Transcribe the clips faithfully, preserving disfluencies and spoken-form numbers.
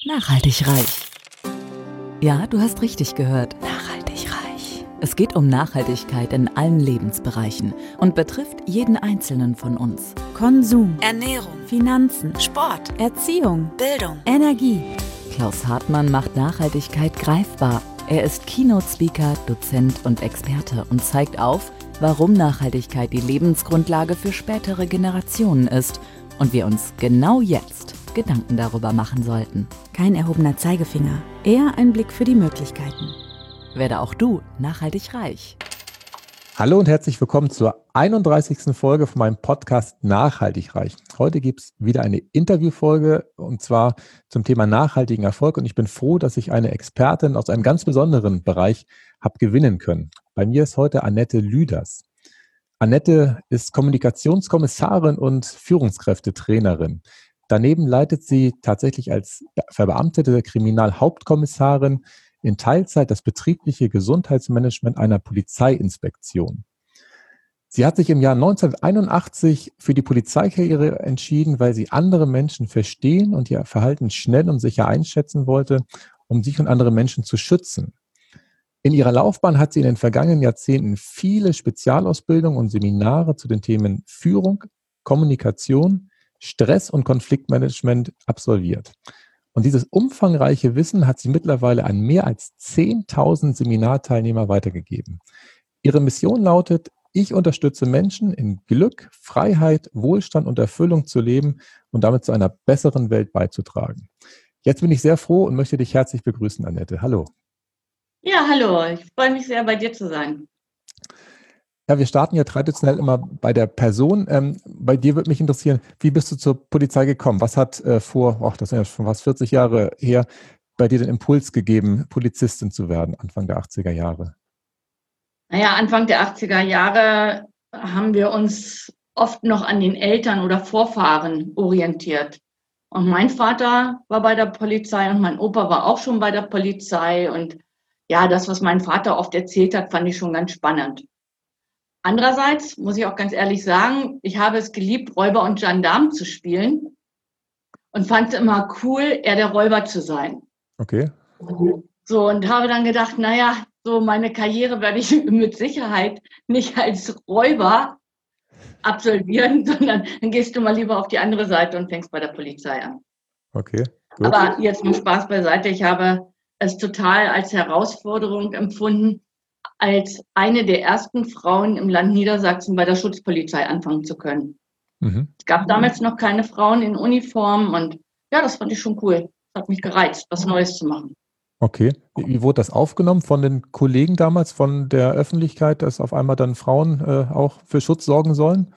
Nachhaltig reich. Ja, du hast richtig gehört. Nachhaltig reich. Es geht um Nachhaltigkeit in allen Lebensbereichen und betrifft jeden Einzelnen von uns. Konsum, Ernährung, Finanzen, Sport, Erziehung, Bildung, Energie. Klaus Hartmann macht Nachhaltigkeit greifbar. Er ist Keynote-Speaker, Dozent und Experte und zeigt auf, warum Nachhaltigkeit die Lebensgrundlage für spätere Generationen ist und wir uns genau jetzt Gedanken darüber machen sollten. Kein erhobener Zeigefinger, eher ein Blick für die Möglichkeiten. Werde auch du nachhaltig reich. Hallo und herzlich willkommen zur einunddreißigsten Folge von meinem Podcast Nachhaltig reich. Heute gibt es wieder eine Interviewfolge und zwar zum Thema nachhaltigen Erfolg und ich bin froh, dass ich eine Expertin aus einem ganz besonderen Bereich habe gewinnen können. Bei mir ist heute Annette Lüders. Annette ist Kommunikationskommissarin und Führungskräftetrainerin. Daneben leitet sie tatsächlich als verbeamtete Kriminalhauptkommissarin in Teilzeit das betriebliche Gesundheitsmanagement einer Polizeiinspektion. Sie hat sich im Jahr neunzehnhunderteinundachtzig für die Polizeikarriere entschieden, weil sie andere Menschen verstehen und ihr Verhalten schnell und sicher einschätzen wollte, um sich und andere Menschen zu schützen. In ihrer Laufbahn hat sie in den vergangenen Jahrzehnten viele Spezialausbildungen und Seminare zu den Themen Führung, Kommunikation, Stress- und Konfliktmanagement absolviert. Und dieses umfangreiche Wissen hat sie mittlerweile an mehr als zehntausend Seminarteilnehmer weitergegeben. Ihre Mission lautet: Ich unterstütze Menschen in Glück, Freiheit, Wohlstand und Erfüllung zu leben und damit zu einer besseren Welt beizutragen. Jetzt bin ich sehr froh und möchte dich herzlich begrüßen, Annette. Hallo. Ja, hallo. Ich freue mich sehr, bei dir zu sein. Ja, wir starten ja traditionell immer bei der Person. Ähm, bei dir würde mich interessieren, wie bist du zur Polizei gekommen? Was hat äh, vor, ach, das sind ja schon fast vierzig Jahre her, bei dir den Impuls gegeben, Polizistin zu werden, Anfang der achtziger Jahre? Naja, Anfang der achtziger Jahre haben wir uns oft noch an den Eltern oder Vorfahren orientiert. Und mein Vater war bei der Polizei und mein Opa war auch schon bei der Polizei. Und ja, das, was mein Vater oft erzählt hat, fand ich schon ganz spannend. Andererseits muss ich auch ganz ehrlich sagen, ich habe es geliebt, Räuber und Gendarm zu spielen und fand es immer cool, eher der Räuber zu sein. Okay. So, und habe dann gedacht, naja, so meine Karriere werde ich mit Sicherheit nicht als Räuber absolvieren, sondern dann gehst du mal lieber auf die andere Seite und fängst bei der Polizei an. Okay, gut. Aber jetzt mal Spaß beiseite. Ich habe es total als Herausforderung empfunden, als eine der ersten Frauen im Land Niedersachsen bei der Schutzpolizei anfangen zu können. Mhm. Es gab damals noch keine Frauen in Uniform und ja, das fand ich schon cool. Das hat mich gereizt, was Neues zu machen. Okay. Wie, wie wurde das aufgenommen von den Kollegen damals, von der Öffentlichkeit, dass auf einmal dann Frauen äh, auch für Schutz sorgen sollen?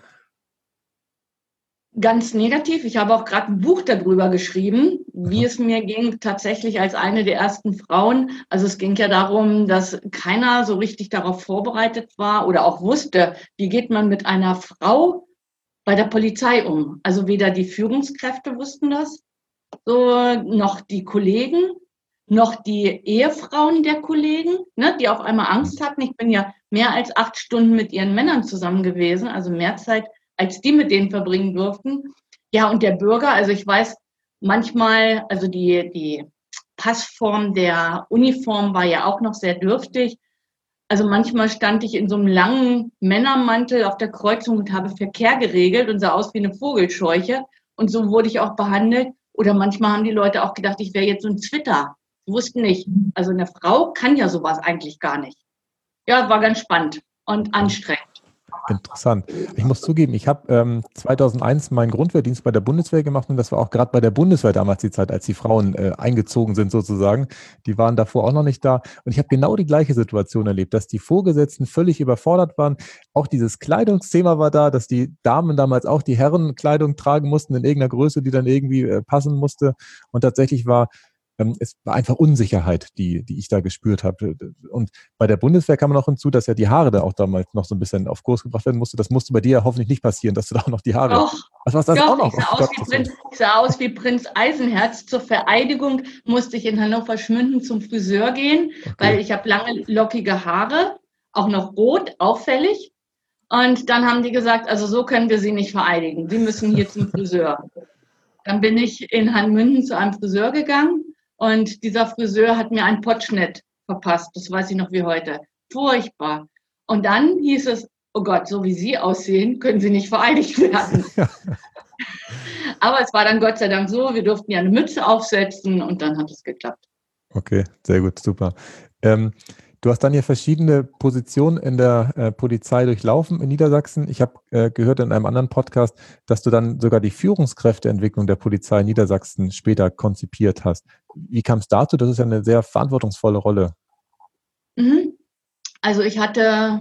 Ganz negativ. Ich habe auch gerade ein Buch darüber geschrieben, wie Aha. es mir ging, tatsächlich als eine der ersten Frauen. Also es ging ja darum, dass keiner so richtig darauf vorbereitet war oder auch wusste, wie geht man mit einer Frau bei der Polizei um. Also weder die Führungskräfte wussten das, so noch die Kollegen, noch die Ehefrauen der Kollegen, ne, die auf einmal Angst hatten. Ich bin ja mehr als acht Stunden mit ihren Männern zusammen gewesen, also mehr Zeit, als die mit denen verbringen durften. Ja, und der Bürger, also ich weiß manchmal, also die, die Passform der Uniform war ja auch noch sehr dürftig. Also manchmal stand ich in so einem langen Männermantel auf der Kreuzung und habe Verkehr geregelt und sah aus wie eine Vogelscheuche. Und so wurde ich auch behandelt. Oder manchmal haben die Leute auch gedacht, ich wäre jetzt so ein Zwitter. Sie wussten nicht. Also eine Frau kann ja sowas eigentlich gar nicht. Ja, war ganz spannend und anstrengend. Interessant. Ich muss zugeben, ich habe ähm, zweitausendeins meinen Grundwehrdienst bei der Bundeswehr gemacht und das war auch gerade bei der Bundeswehr damals die Zeit, als die Frauen äh, eingezogen sind sozusagen. Die waren davor auch noch nicht da und ich habe genau die gleiche Situation erlebt, dass die Vorgesetzten völlig überfordert waren. Auch dieses Kleidungsthema war da, dass die Damen damals auch die Herrenkleidung tragen mussten in irgendeiner Größe, die dann irgendwie äh, passen musste und tatsächlich war es war einfach Unsicherheit, die, die ich da gespürt habe. Und bei der Bundeswehr kam noch hinzu, dass ja die Haare da auch damals noch so ein bisschen auf Kurs gebracht werden musste. Das musste bei dir ja hoffentlich nicht passieren, dass du da auch noch die Haare... Doch, was war das doch, auch noch? Ich, sah oh aus Gott, wie Prinz, ich sah aus wie Prinz Eisenherz. Zur Vereidigung musste ich in Hannover Schmünden zum Friseur gehen, okay. weil ich habe lange, lockige Haare, auch noch rot, auffällig. Und dann haben die gesagt, also so können wir Sie nicht vereidigen. Sie müssen hier zum Friseur. Dann bin ich in Hanmünden zu einem Friseur gegangen. Und dieser Friseur hat mir einen Potschnitt verpasst. Das weiß ich noch wie heute. Furchtbar. Und dann hieß es, oh Gott, so wie Sie aussehen, können Sie nicht vereidigt werden. Aber es war dann Gott sei Dank so, wir durften ja eine Mütze aufsetzen und dann hat es geklappt. Okay, sehr gut, super. Ähm, du hast dann ja verschiedene Positionen in der äh, Polizei durchlaufen in Niedersachsen. Ich habe äh, gehört in einem anderen Podcast, dass du dann sogar die Führungskräfteentwicklung der Polizei in Niedersachsen später konzipiert hast. Wie kam es dazu? Das ist ja eine sehr verantwortungsvolle Rolle. Mhm. Also ich hatte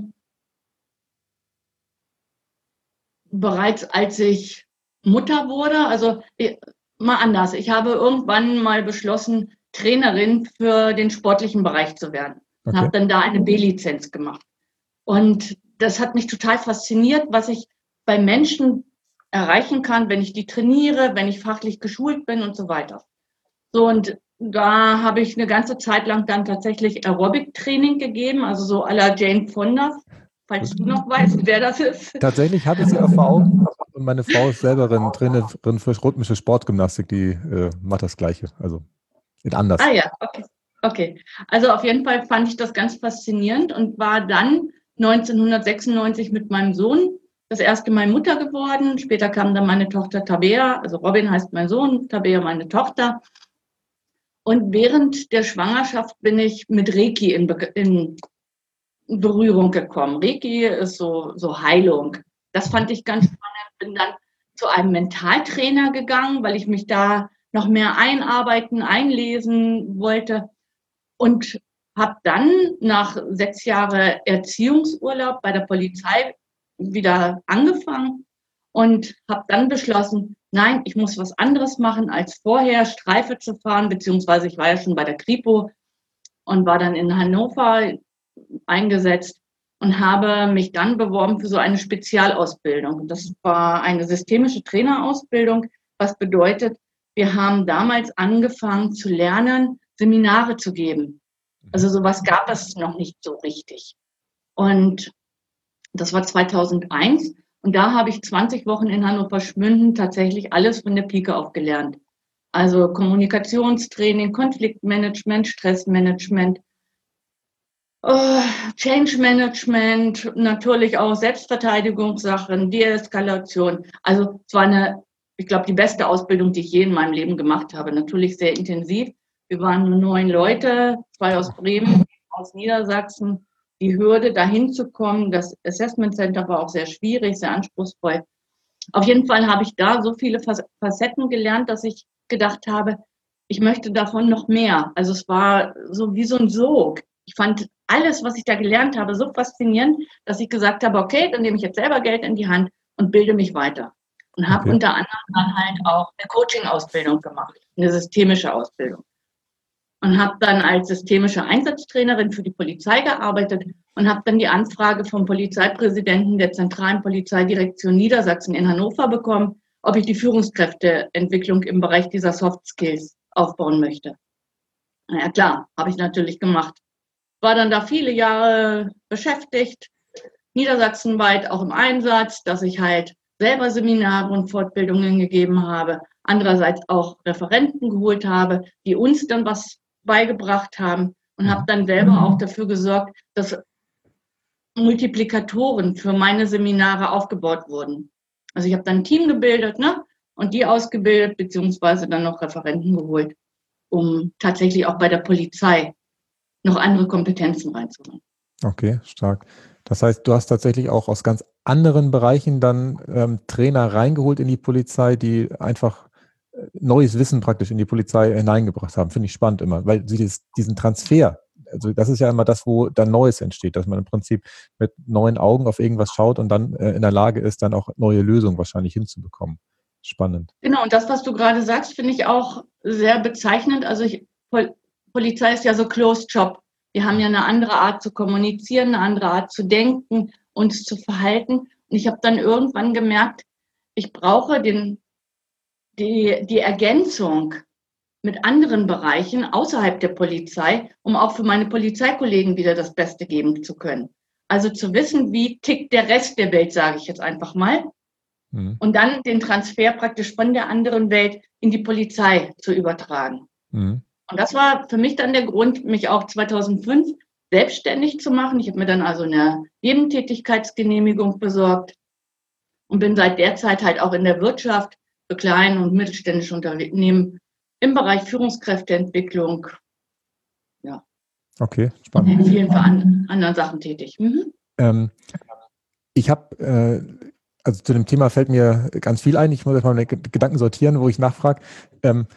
bereits, als ich Mutter wurde, also mal anders, ich habe irgendwann mal beschlossen, Trainerin für den sportlichen Bereich zu werden. Und Okay. habe dann da eine B-Lizenz gemacht. Und das hat mich total fasziniert, was ich bei Menschen erreichen kann, wenn ich die trainiere, wenn ich fachlich geschult bin und so weiter. So, und da habe ich eine ganze Zeit lang dann tatsächlich Aerobic-Training gegeben, also so à la Jane Fonda, falls du noch weißt, wer das ist. Tatsächlich hatte ich sie auch vor Augen und meine Frau ist selber eine Trainerin für rhythmische Sportgymnastik, die äh, macht das Gleiche, also in anders. Ah ja, okay. Okay. Also auf jeden Fall fand ich das ganz faszinierend und war dann neunzehnhundertsechsundneunzig mit meinem Sohn das erste Mal Mutter geworden. Später kam dann meine Tochter Tabea, also Robin heißt mein Sohn, Tabea meine Tochter. Und während der Schwangerschaft bin ich mit Reiki in, Be- in Berührung gekommen. Reiki ist so, so Heilung. Das fand ich ganz spannend. Bin dann zu einem Mentaltrainer gegangen, weil ich mich da noch mehr einarbeiten, einlesen wollte. Und habe dann nach sechs Jahren Erziehungsurlaub bei der Polizei wieder angefangen und habe dann beschlossen, nein, ich muss was anderes machen als vorher, Streife zu fahren, beziehungsweise ich war ja schon bei der Kripo und war dann in Hannover eingesetzt und habe mich dann beworben für so eine Spezialausbildung. Das war eine systemische Trainerausbildung, was bedeutet, wir haben damals angefangen zu lernen, Seminare zu geben. Also sowas gab es noch nicht so richtig. Und das war zweitausendeins und da habe ich zwanzig Wochen in Hannover-Schmünden tatsächlich alles von der Pike auf gelernt. Also Kommunikationstraining, Konfliktmanagement, Stressmanagement, uh, Change Management, natürlich auch Selbstverteidigungssachen, Deeskalation. Also es war eine, ich glaube, die beste Ausbildung, die ich je in meinem Leben gemacht habe. Natürlich sehr intensiv. Wir waren nur neun Leute, zwei aus Bremen, aus Niedersachsen. Die Hürde, dahin zu kommen, das Assessment Center war auch sehr schwierig, sehr anspruchsvoll. Auf jeden Fall habe ich da so viele Facetten gelernt, dass ich gedacht habe, ich möchte davon noch mehr. Also es war so wie so ein Sog. Ich fand alles, was ich da gelernt habe, so faszinierend, dass ich gesagt habe, okay, dann nehme ich jetzt selber Geld in die Hand und bilde mich weiter. Und habe Okay. unter anderem dann halt auch eine Coaching-Ausbildung gemacht, eine systemische Ausbildung. Und habe dann als systemische Einsatztrainerin für die Polizei gearbeitet und habe dann die Anfrage vom Polizeipräsidenten der zentralen Polizeidirektion Niedersachsen in Hannover bekommen, ob ich die Führungskräfteentwicklung im Bereich dieser Soft Skills aufbauen möchte. Na ja, klar, habe ich natürlich gemacht. War dann da viele Jahre beschäftigt, niedersachsenweit auch im Einsatz, dass ich halt selber Seminare und Fortbildungen gegeben habe, andererseits auch Referenten geholt habe, die uns dann was beigebracht haben und habe dann selber auch dafür gesorgt, dass Multiplikatoren für meine Seminare aufgebaut wurden. Also ich habe dann ein Team gebildet, ne, und die ausgebildet, beziehungsweise dann noch Referenten geholt, um tatsächlich auch bei der Polizei noch andere Kompetenzen reinzuholen. Okay, stark. Das heißt, du hast tatsächlich auch aus ganz anderen Bereichen dann ähm, Trainer reingeholt in die Polizei, die einfach äh, neues Wissen praktisch in die Polizei hineingebracht haben. Finde ich spannend immer, weil sie dieses, diesen Transfer, also das ist ja immer das, wo dann Neues entsteht, dass man im Prinzip mit neuen Augen auf irgendwas schaut und dann äh, in der Lage ist, dann auch neue Lösungen wahrscheinlich hinzubekommen. Spannend. Genau, und das, was du gerade sagst, finde ich auch sehr bezeichnend. Also ich, Pol- Polizei ist ja so Closed Job. Wir haben ja eine andere Art zu kommunizieren, eine andere Art zu denken, uns zu verhalten. Und ich habe dann irgendwann gemerkt, ich brauche den, die, die Ergänzung mit anderen Bereichen außerhalb der Polizei, um auch für meine Polizeikollegen wieder das Beste geben zu können. Also zu wissen, wie tickt der Rest der Welt, sage ich jetzt einfach mal. Mhm. Und dann den Transfer praktisch von der anderen Welt in die Polizei zu übertragen. Mhm. Und das war für mich dann der Grund, mich auch zweitausendfünf selbstständig zu machen. Ich habe mir dann also eine Nebentätigkeitsgenehmigung besorgt und bin seit der Zeit halt auch in der Wirtschaft für kleine und mittelständische Unternehmen im Bereich Führungskräfteentwicklung, ja, Okay, und spannend. in vielen veran- anderen Sachen tätig. Mhm. Ähm, ich habe, äh, also zu dem Thema fällt mir ganz viel ein. Ich muss jetzt mal meine G- Gedanken sortieren, wo ich nachfrage. Ähm,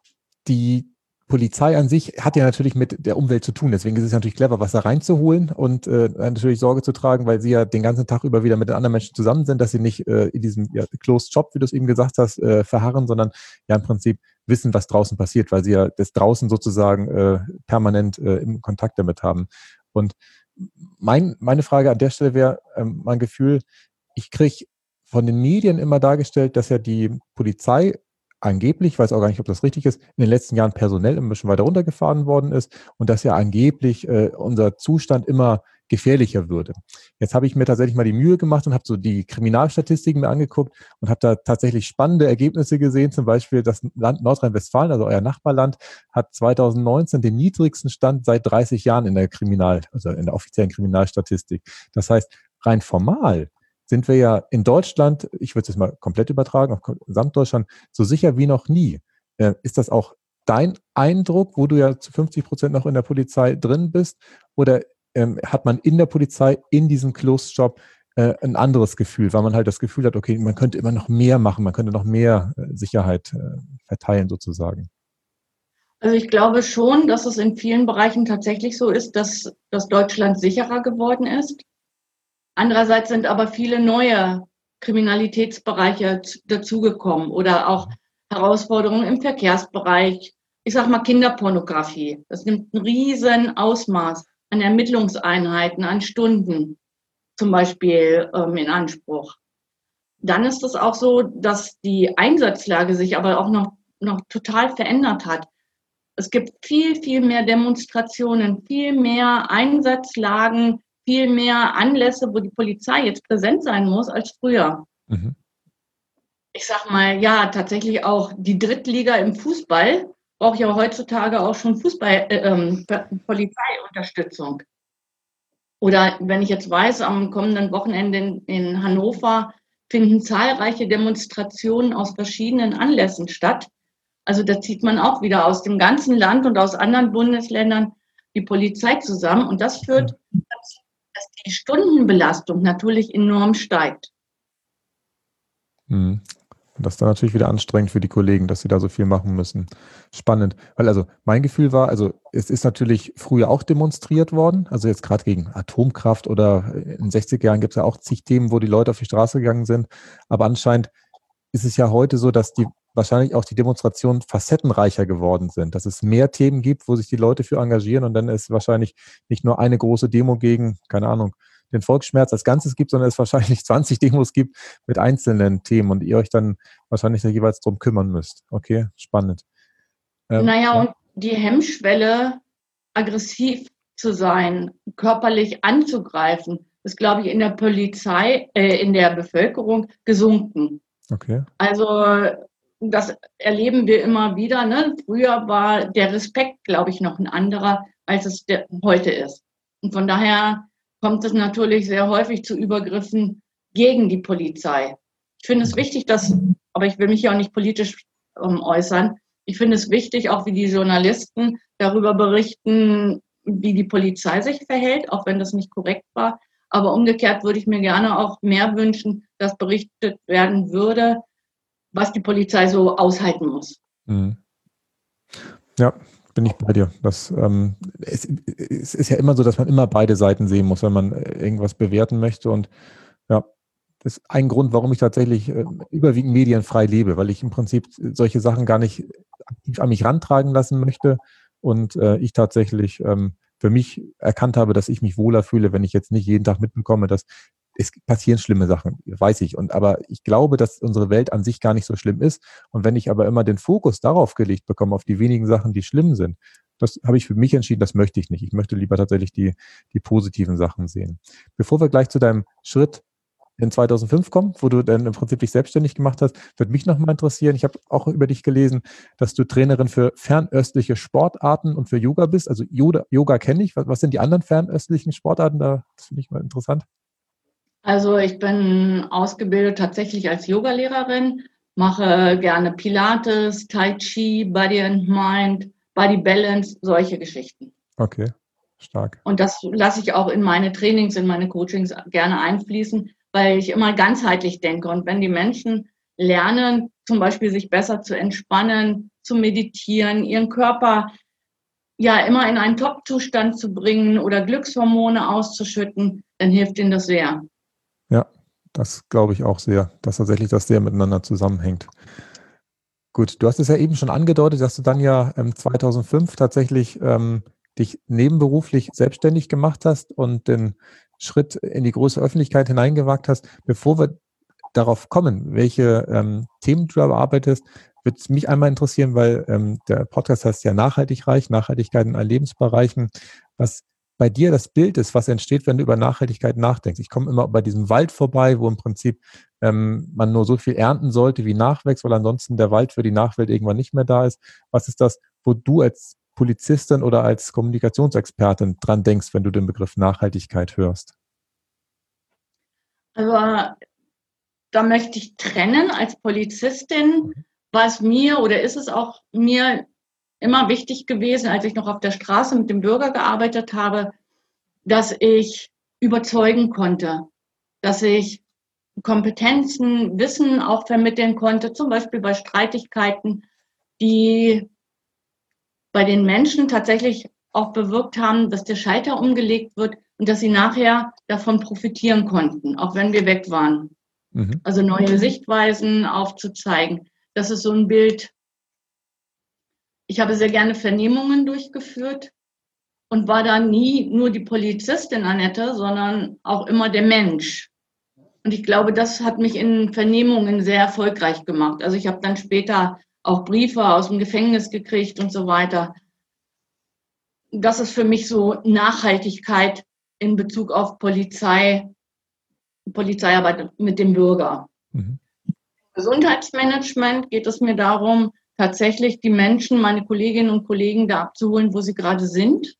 die Polizei an sich hat ja natürlich mit der Umwelt zu tun. Deswegen ist es natürlich clever, Wasser reinzuholen und äh, natürlich Sorge zu tragen, weil sie ja den ganzen Tag über wieder mit den anderen Menschen zusammen sind, dass sie nicht äh, in diesem ja, Closed Shop, wie du es eben gesagt hast, äh, verharren, sondern ja im Prinzip wissen, was draußen passiert, weil sie ja das draußen sozusagen äh, permanent äh, im Kontakt damit haben. Und mein, meine Frage an der Stelle wäre, ähm, mein Gefühl, ich kriege von den Medien immer dargestellt, dass ja die Polizei angeblich, ich weiß auch gar nicht, ob das richtig ist, in den letzten Jahren personell ein bisschen weiter runtergefahren worden ist und dass ja angeblich äh, unser Zustand immer gefährlicher würde. Jetzt habe ich mir tatsächlich mal die Mühe gemacht und habe so die Kriminalstatistiken mir angeguckt und habe da tatsächlich spannende Ergebnisse gesehen. Zum Beispiel das Land Nordrhein-Westfalen, also euer Nachbarland, hat zweitausendneunzehn den niedrigsten Stand seit dreißig Jahren in der Kriminal, also in der offiziellen Kriminalstatistik. Das heißt, rein formal sind wir ja in Deutschland, ich würde es jetzt mal komplett übertragen, auf Gesamtdeutschland, so sicher wie noch nie. Äh, ist das auch dein Eindruck, wo du ja zu fünfzig Prozent noch in der Polizei drin bist? Oder ähm, hat man in der Polizei, in diesem Closed Shop, äh, ein anderes Gefühl, weil man halt das Gefühl hat, okay, man könnte immer noch mehr machen, man könnte noch mehr äh, Sicherheit äh, verteilen sozusagen? Also ich glaube schon, dass es in vielen Bereichen tatsächlich so ist, dass, dass Deutschland sicherer geworden ist. Andererseits sind aber viele neue Kriminalitätsbereiche z- dazugekommen oder auch Herausforderungen im Verkehrsbereich. Ich sag mal Kinderpornografie. Das nimmt ein riesen Ausmaß an Ermittlungseinheiten, an Stunden zum Beispiel ähm, in Anspruch. Dann ist es auch so, dass die Einsatzlage sich aber auch noch, noch total verändert hat. Es gibt viel, viel mehr Demonstrationen, viel mehr Einsatzlagen, viel mehr Anlässe, wo die Polizei jetzt präsent sein muss als früher. Mhm. Ich sag mal, ja, tatsächlich auch die Drittliga im Fußball braucht ja heutzutage auch schon Fußball, äh, ähm, Polizeiunterstützung. Oder wenn ich jetzt weiß, am kommenden Wochenende in, in Hannover finden zahlreiche Demonstrationen aus verschiedenen Anlässen statt. Also da zieht man auch wieder aus dem ganzen Land und aus anderen Bundesländern die Polizei zusammen. Und das führt dazu, dass die Stundenbelastung natürlich enorm steigt. Mhm. Und das ist dann natürlich wieder anstrengend für die Kollegen, dass sie da so viel machen müssen. Spannend. Weil also mein Gefühl war, also es ist natürlich früher auch demonstriert worden, also jetzt gerade gegen Atomkraft oder in den sechziger Jahren gibt es ja auch zig Themen, wo die Leute auf die Straße gegangen sind. Aber anscheinend ist es ja heute so, dass die wahrscheinlich auch die Demonstrationen facettenreicher geworden sind, dass es mehr Themen gibt, wo sich die Leute für engagieren und dann ist wahrscheinlich nicht nur eine große Demo gegen, keine Ahnung, den Volksschmerz als Ganzes gibt, sondern es wahrscheinlich zwanzig Demos gibt mit einzelnen Themen und ihr euch dann wahrscheinlich da jeweils drum kümmern müsst. Okay, spannend. Ähm, Naja, ja. und die Hemmschwelle, aggressiv zu sein, körperlich anzugreifen, ist, glaube ich, in der Polizei, äh, in der Bevölkerung gesunken. Okay. Also das erleben wir immer wieder. Ne? Früher war der Respekt, glaube ich, noch ein anderer, als es der, heute ist. Und von daher kommt es natürlich sehr häufig zu Übergriffen gegen die Polizei. Ich finde es wichtig, dass, aber ich will mich ja auch nicht politisch ähm, äußern, ich finde es wichtig, auch wie die Journalisten darüber berichten, wie die Polizei sich verhält, auch wenn das nicht korrekt war. Aber umgekehrt würde ich mir gerne auch mehr wünschen, dass berichtet werden würde, was die Polizei so aushalten muss. Mhm. Ja, bin ich bei dir. Das, ähm, es, es ist ja immer so, dass man immer beide Seiten sehen muss, wenn man irgendwas bewerten möchte. Und ja, das ist ein Grund, warum ich tatsächlich äh, überwiegend medienfrei lebe, weil ich im Prinzip solche Sachen gar nicht aktiv an mich rantragen lassen möchte. Und äh, ich tatsächlich ähm, für mich erkannt habe, dass ich mich wohler fühle, wenn ich jetzt nicht jeden Tag mitbekomme, dass es passieren schlimme Sachen, weiß ich. Und aber ich glaube, dass unsere Welt an sich gar nicht so schlimm ist. Und wenn ich aber immer den Fokus darauf gelegt bekomme, auf die wenigen Sachen, die schlimm sind, das habe ich für mich entschieden, das möchte ich nicht. Ich möchte lieber tatsächlich die, die positiven Sachen sehen. Bevor wir gleich zu deinem Schritt in zweitausendfünf kommen, wo du dann im Prinzip dich selbstständig gemacht hast. Würde mich nochmal interessieren. Ich habe auch über dich gelesen, dass du Trainerin für fernöstliche Sportarten und für Yoga bist. Also Yoga, Yoga kenne ich. Was, was sind die anderen fernöstlichen Sportarten? Da, das finde ich mal interessant. Also ich bin ausgebildet tatsächlich als Yogalehrerin, mache gerne Pilates, Tai Chi, Body and Mind, Body Balance, solche Geschichten. Okay, stark. Und das lasse ich auch in meine Trainings, in meine Coachings gerne einfließen, weil ich immer ganzheitlich denke. Und wenn die Menschen lernen, zum Beispiel sich besser zu entspannen, zu meditieren, ihren Körper ja immer in einen Top-Zustand zu bringen oder Glückshormone auszuschütten, dann hilft ihnen das sehr. Ja, das glaube ich auch sehr, dass tatsächlich das sehr miteinander zusammenhängt. Gut, du hast es ja eben schon angedeutet, dass du dann ja ähm, zweitausendfünf tatsächlich ähm, dich nebenberuflich selbstständig gemacht hast und den Schritt in die große Öffentlichkeit hineingewagt hast. Bevor wir darauf kommen, welche ähm, Themen du da bearbeitest, würde es mich einmal interessieren, weil ähm, der Podcast heißt ja Nachhaltig reich, Nachhaltigkeit in allen Lebensbereichen, was bei dir das Bild ist, was entsteht, wenn du über Nachhaltigkeit nachdenkst. Ich komme immer bei diesem Wald vorbei, wo im Prinzip ähm, man nur so viel ernten sollte, wie nachwächst, weil ansonsten der Wald für die Nachwelt irgendwann nicht mehr da ist. Was ist das, wo du als Polizistin oder als Kommunikationsexpertin dran denkst, wenn du den Begriff Nachhaltigkeit hörst? Also da möchte ich trennen. Als Polizistin war es mir oder ist es auch mir immer wichtig gewesen, als ich noch auf der Straße mit dem Bürger gearbeitet habe, dass ich überzeugen konnte, dass ich Kompetenzen, Wissen auch vermitteln konnte, zum Beispiel bei Streitigkeiten, die bei den Menschen tatsächlich auch bewirkt haben, dass der Schalter umgelegt wird und dass sie nachher davon profitieren konnten, auch wenn wir weg waren. Mhm. Also neue Sichtweisen aufzuzeigen. Das ist so ein Bild. Ich habe sehr gerne Vernehmungen durchgeführt und war da nie nur die Polizistin, Annette, sondern auch immer der Mensch. Und ich glaube, das hat mich in Vernehmungen sehr erfolgreich gemacht. Also ich habe dann später auch Briefe aus dem Gefängnis gekriegt und so weiter. Das ist für mich so Nachhaltigkeit in Bezug auf Polizei, Polizeiarbeit mit dem Bürger. Mhm. Gesundheitsmanagement geht es mir darum, tatsächlich die Menschen, meine Kolleginnen und Kollegen da abzuholen, wo sie gerade sind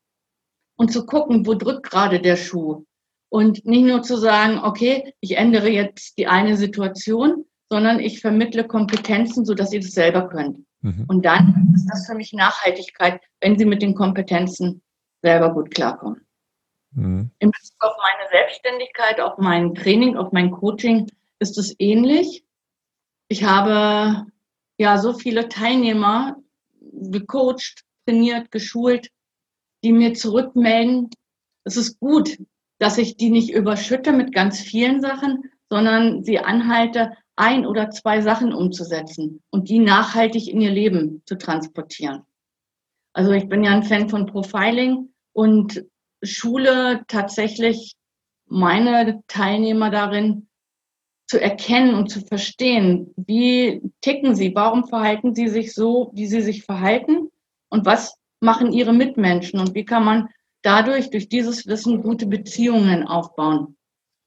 und zu gucken, wo drückt gerade der Schuh. Und nicht nur zu sagen, okay, ich ändere jetzt die eine Situation, sondern ich vermittle Kompetenzen, sodass ihr das selber könnt. Mhm. Und dann ist das für mich Nachhaltigkeit, wenn sie mit den Kompetenzen selber gut klarkommen. Mhm. In Bezug auf meine Selbstständigkeit, auf mein Training, auf mein Coaching ist es ähnlich. Ich habe ja so viele Teilnehmer gecoacht, trainiert, geschult, die mir zurückmelden, es ist gut, dass ich die nicht überschütte mit ganz vielen Sachen, sondern sie anhalte, ein oder zwei Sachen umzusetzen und die nachhaltig in ihr Leben zu transportieren. Also ich bin ja ein Fan von Profiling und schule tatsächlich meine Teilnehmer darin, zu erkennen und zu verstehen, wie ticken sie, warum verhalten sie sich so, wie sie sich verhalten und was machen ihre Mitmenschen und wie kann man dadurch, durch dieses Wissen, gute Beziehungen aufbauen.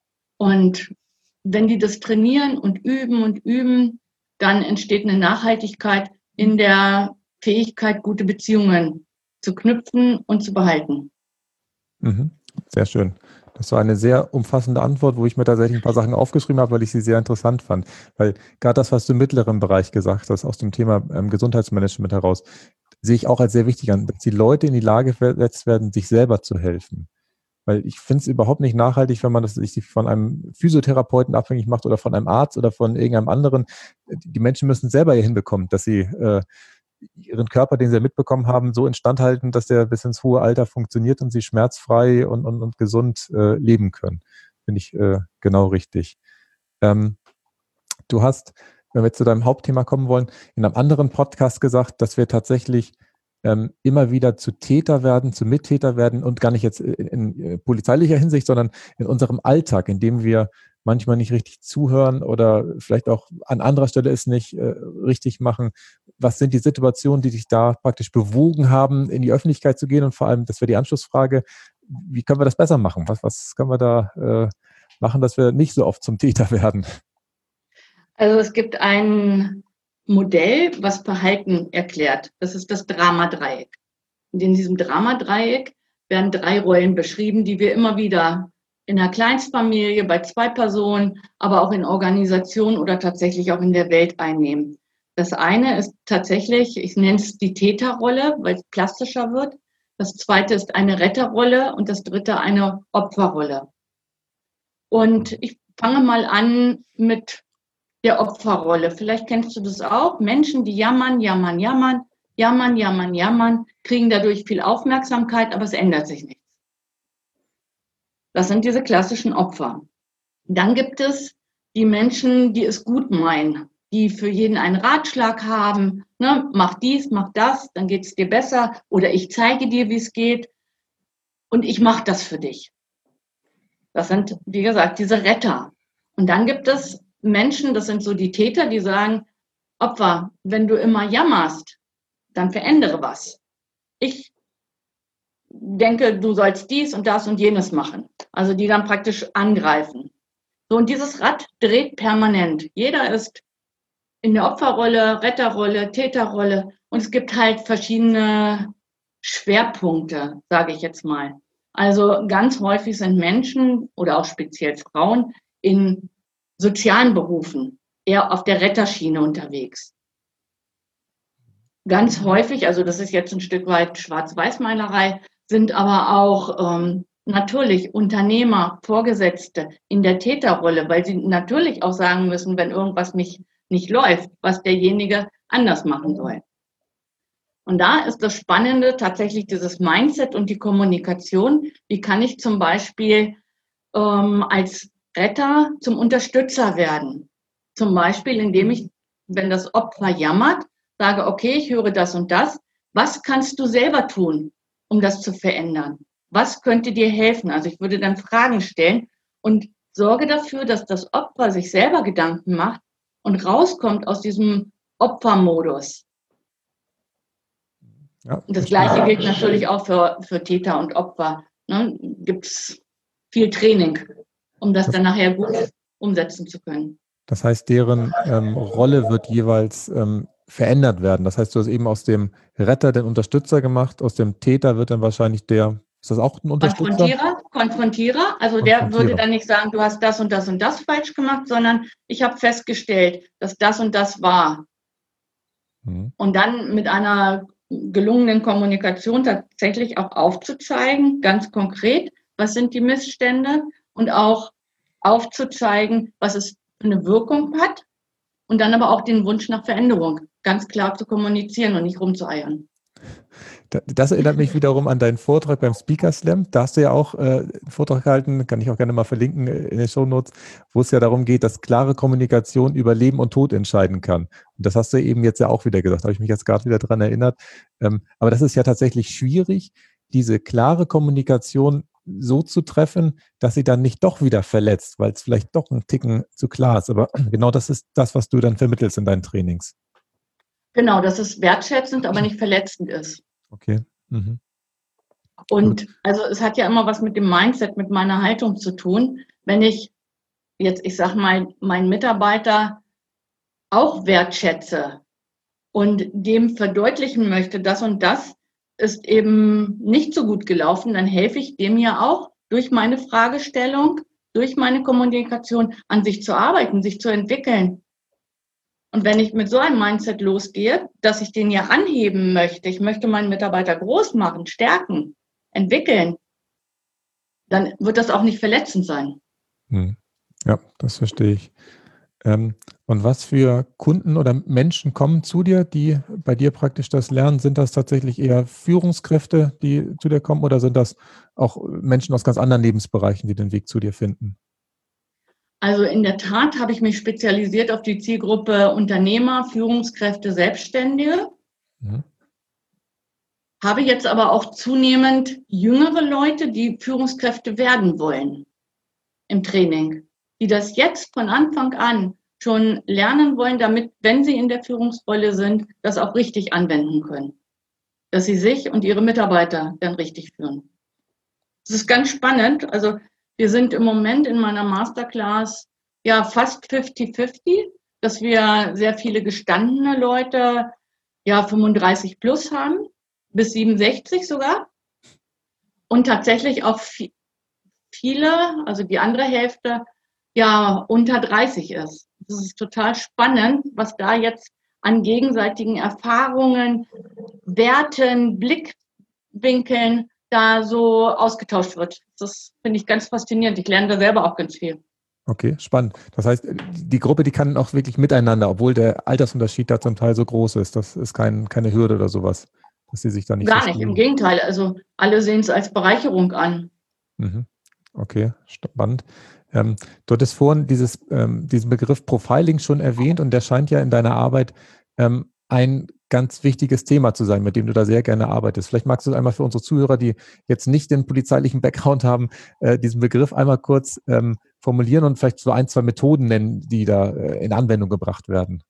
Und wenn die das trainieren und üben und üben, dann entsteht eine Nachhaltigkeit in der Fähigkeit, gute Beziehungen zu knüpfen und zu behalten. Mhm. Sehr schön. Das war eine sehr umfassende Antwort, wo ich mir tatsächlich ein paar Sachen aufgeschrieben habe, weil ich sie sehr interessant fand. Weil gerade das, was du im mittleren Bereich gesagt hast, aus dem Thema ähm, Gesundheitsmanagement heraus, sehe ich auch als sehr wichtig an, dass die Leute in die Lage versetzt werden, sich selber zu helfen. Weil ich finde es überhaupt nicht nachhaltig, wenn man das sich von einem Physiotherapeuten abhängig macht oder von einem Arzt oder von irgendeinem anderen. Die Menschen müssen selber hier hinbekommen, dass sie äh, ihren Körper, den sie mitbekommen haben, so instand halten, dass der bis ins hohe Alter funktioniert und sie schmerzfrei und, und, und gesund äh, leben können. Finde ich äh, genau richtig. Ähm, du hast, wenn wir jetzt zu deinem Hauptthema kommen wollen, in einem anderen Podcast gesagt, dass wir tatsächlich ähm, immer wieder zu Täter werden, zu Mittäter werden und gar nicht jetzt in, in, in polizeilicher Hinsicht, sondern in unserem Alltag, in dem wir manchmal nicht richtig zuhören oder vielleicht auch an anderer Stelle es nicht äh, richtig machen. Was sind die Situationen, die dich da praktisch bewogen haben, in die Öffentlichkeit zu gehen? Und vor allem, das wäre die Anschlussfrage, wie können wir das besser machen? Was, was können wir da äh, machen, dass wir nicht so oft zum Täter werden? Also es gibt ein Modell, was Verhalten erklärt. Das ist das Dramadreieck. Und in diesem Dramadreieck werden drei Rollen beschrieben, die wir immer wieder in einer Kleinstfamilie, bei zwei Personen, aber auch in Organisationen oder tatsächlich auch in der Welt einnehmen. Das eine ist tatsächlich, ich nenne es die Täterrolle, weil es plastischer wird. Das zweite ist eine Retterrolle und das dritte eine Opferrolle. Und ich fange mal an mit der Opferrolle. Vielleicht kennst du das auch. Menschen, die jammern, jammern, jammern, jammern, jammern, jammern, kriegen dadurch viel Aufmerksamkeit, aber es ändert sich nichts. Das sind diese klassischen Opfer. Dann gibt es die Menschen, die es gut meinen, die für jeden einen Ratschlag haben. Ne? Mach dies, mach das, dann geht es dir besser. Oder ich zeige dir, wie es geht. Und ich mache das für dich. Das sind, wie gesagt, diese Retter. Und dann gibt es Menschen, das sind so die Täter, die sagen, Opfer, wenn du immer jammerst, dann verändere was. Ich denke, du sollst dies und das und jenes machen. Also die dann praktisch angreifen. So, und dieses Rad dreht permanent. Jeder ist in der Opferrolle, Retterrolle, Täterrolle. Und es gibt halt verschiedene Schwerpunkte, sage ich jetzt mal. Also ganz häufig sind Menschen oder auch speziell Frauen in sozialen Berufen eher auf der Retterschiene unterwegs. Ganz häufig, also das ist jetzt ein Stück weit Schwarz-Weiß-Malerei, sind aber auch ähm, natürlich Unternehmer, Vorgesetzte in der Täterrolle, weil sie natürlich auch sagen müssen, wenn irgendwas nicht, nicht läuft, was derjenige anders machen soll. Und da ist das Spannende tatsächlich dieses Mindset und die Kommunikation. Wie kann ich zum Beispiel ähm, als Retter zum Unterstützer werden? Zum Beispiel, indem ich, wenn das Opfer jammert, sage, okay, ich höre das und das. Was kannst du selber tun, um das zu verändern? Was könnte dir helfen? Also ich würde dann Fragen stellen und sorge dafür, dass das Opfer sich selber Gedanken macht und rauskommt aus diesem Opfermodus. Ja, und das Gleiche gilt natürlich auch für, für Täter und Opfer. Ne? Gibt es viel Training, um das, das dann nachher gut umsetzen zu können. Das heißt, deren ähm, Rolle wird jeweils ähm, verändert werden. Das heißt, du hast eben aus dem Retter den Unterstützer gemacht, aus dem Täter wird dann wahrscheinlich der, ist das auch ein Unterstützer? Konfrontierer, Konfrontierer. Also der würde dann nicht sagen, du hast das und das und das falsch gemacht, sondern ich habe festgestellt, dass das und das war. Mhm. Und dann mit einer gelungenen Kommunikation tatsächlich auch aufzuzeigen, ganz konkret, was sind die Missstände und auch aufzuzeigen, was es für eine Wirkung hat und dann aber auch den Wunsch nach Veränderung ganz klar zu kommunizieren und nicht rumzueiern. Das erinnert mich wiederum an deinen Vortrag beim Speaker Slam. Da hast du ja auch äh, einen Vortrag gehalten, kann ich auch gerne mal verlinken in den Shownotes, wo es ja darum geht, dass klare Kommunikation über Leben und Tod entscheiden kann. Und das hast du eben jetzt ja auch wieder gesagt, habe ich mich jetzt gerade wieder dran erinnert. Ähm, aber das ist ja tatsächlich schwierig, diese klare Kommunikation so zu treffen, dass sie dann nicht doch wieder verletzt, weil es vielleicht doch ein Ticken zu klar ist. Aber genau das ist das, was du dann vermittelst in deinen Trainings. Genau, dass es wertschätzend, aber nicht verletzend ist. Okay. Mhm. Und also es hat ja immer was mit dem Mindset, mit meiner Haltung zu tun. Wenn ich jetzt, ich sag mal, meinen Mitarbeiter auch wertschätze und dem verdeutlichen möchte, das und das ist eben nicht so gut gelaufen, dann helfe ich dem ja auch durch meine Fragestellung, durch meine Kommunikation an sich zu arbeiten, sich zu entwickeln. Und wenn ich mit so einem Mindset losgehe, dass ich den ja anheben möchte, ich möchte meinen Mitarbeiter groß machen, stärken, entwickeln, dann wird das auch nicht verletzend sein. Ja, das verstehe ich. Ähm, und was für Kunden oder Menschen kommen zu dir, die bei dir praktisch das lernen? Sind das tatsächlich eher Führungskräfte, die zu dir kommen, oder sind das auch Menschen aus ganz anderen Lebensbereichen, die den Weg zu dir finden? Also in der Tat habe ich mich spezialisiert auf die Zielgruppe Unternehmer, Führungskräfte, Selbstständige. Mhm. Habe jetzt aber auch zunehmend jüngere Leute, die Führungskräfte werden wollen im Training, die das jetzt von Anfang an schon lernen wollen, damit, wenn sie in der Führungsrolle sind, das auch richtig anwenden können. Dass sie sich und ihre Mitarbeiter dann richtig führen. Das ist ganz spannend. Also Wir sind im Moment in meiner Masterclass ja fast fünfzig fünfzig, dass wir sehr viele gestandene Leute, ja fünfunddreißig plus haben, bis siebenundsechzig sogar. Und tatsächlich auch viele, also die andere Hälfte, ja unter dreißig ist. Das ist total spannend, was da jetzt an gegenseitigen Erfahrungen, Werten, Blickwinkeln da so ausgetauscht wird. Das finde ich ganz faszinierend. Ich lerne da selber auch ganz viel. Okay, spannend. Das heißt, die Gruppe, die kann auch wirklich miteinander, obwohl der Altersunterschied da zum Teil so groß ist. Das ist kein, keine Hürde oder sowas, dass sie sich da nicht Gar verstehen. nicht, im Gegenteil. Also alle sehen es als Bereicherung an. Mhm. Okay, spannend. Ähm, du hattest vorhin dieses, ähm, diesen Begriff Profiling schon erwähnt und der scheint ja in deiner Arbeit ähm, ein ganz wichtiges Thema zu sein, mit dem du da sehr gerne arbeitest. Vielleicht magst du einmal für unsere Zuhörer, die jetzt nicht den polizeilichen Background haben, äh, diesen Begriff einmal kurz ähm, formulieren und vielleicht so ein, zwei Methoden nennen, die da äh, in Anwendung gebracht werden.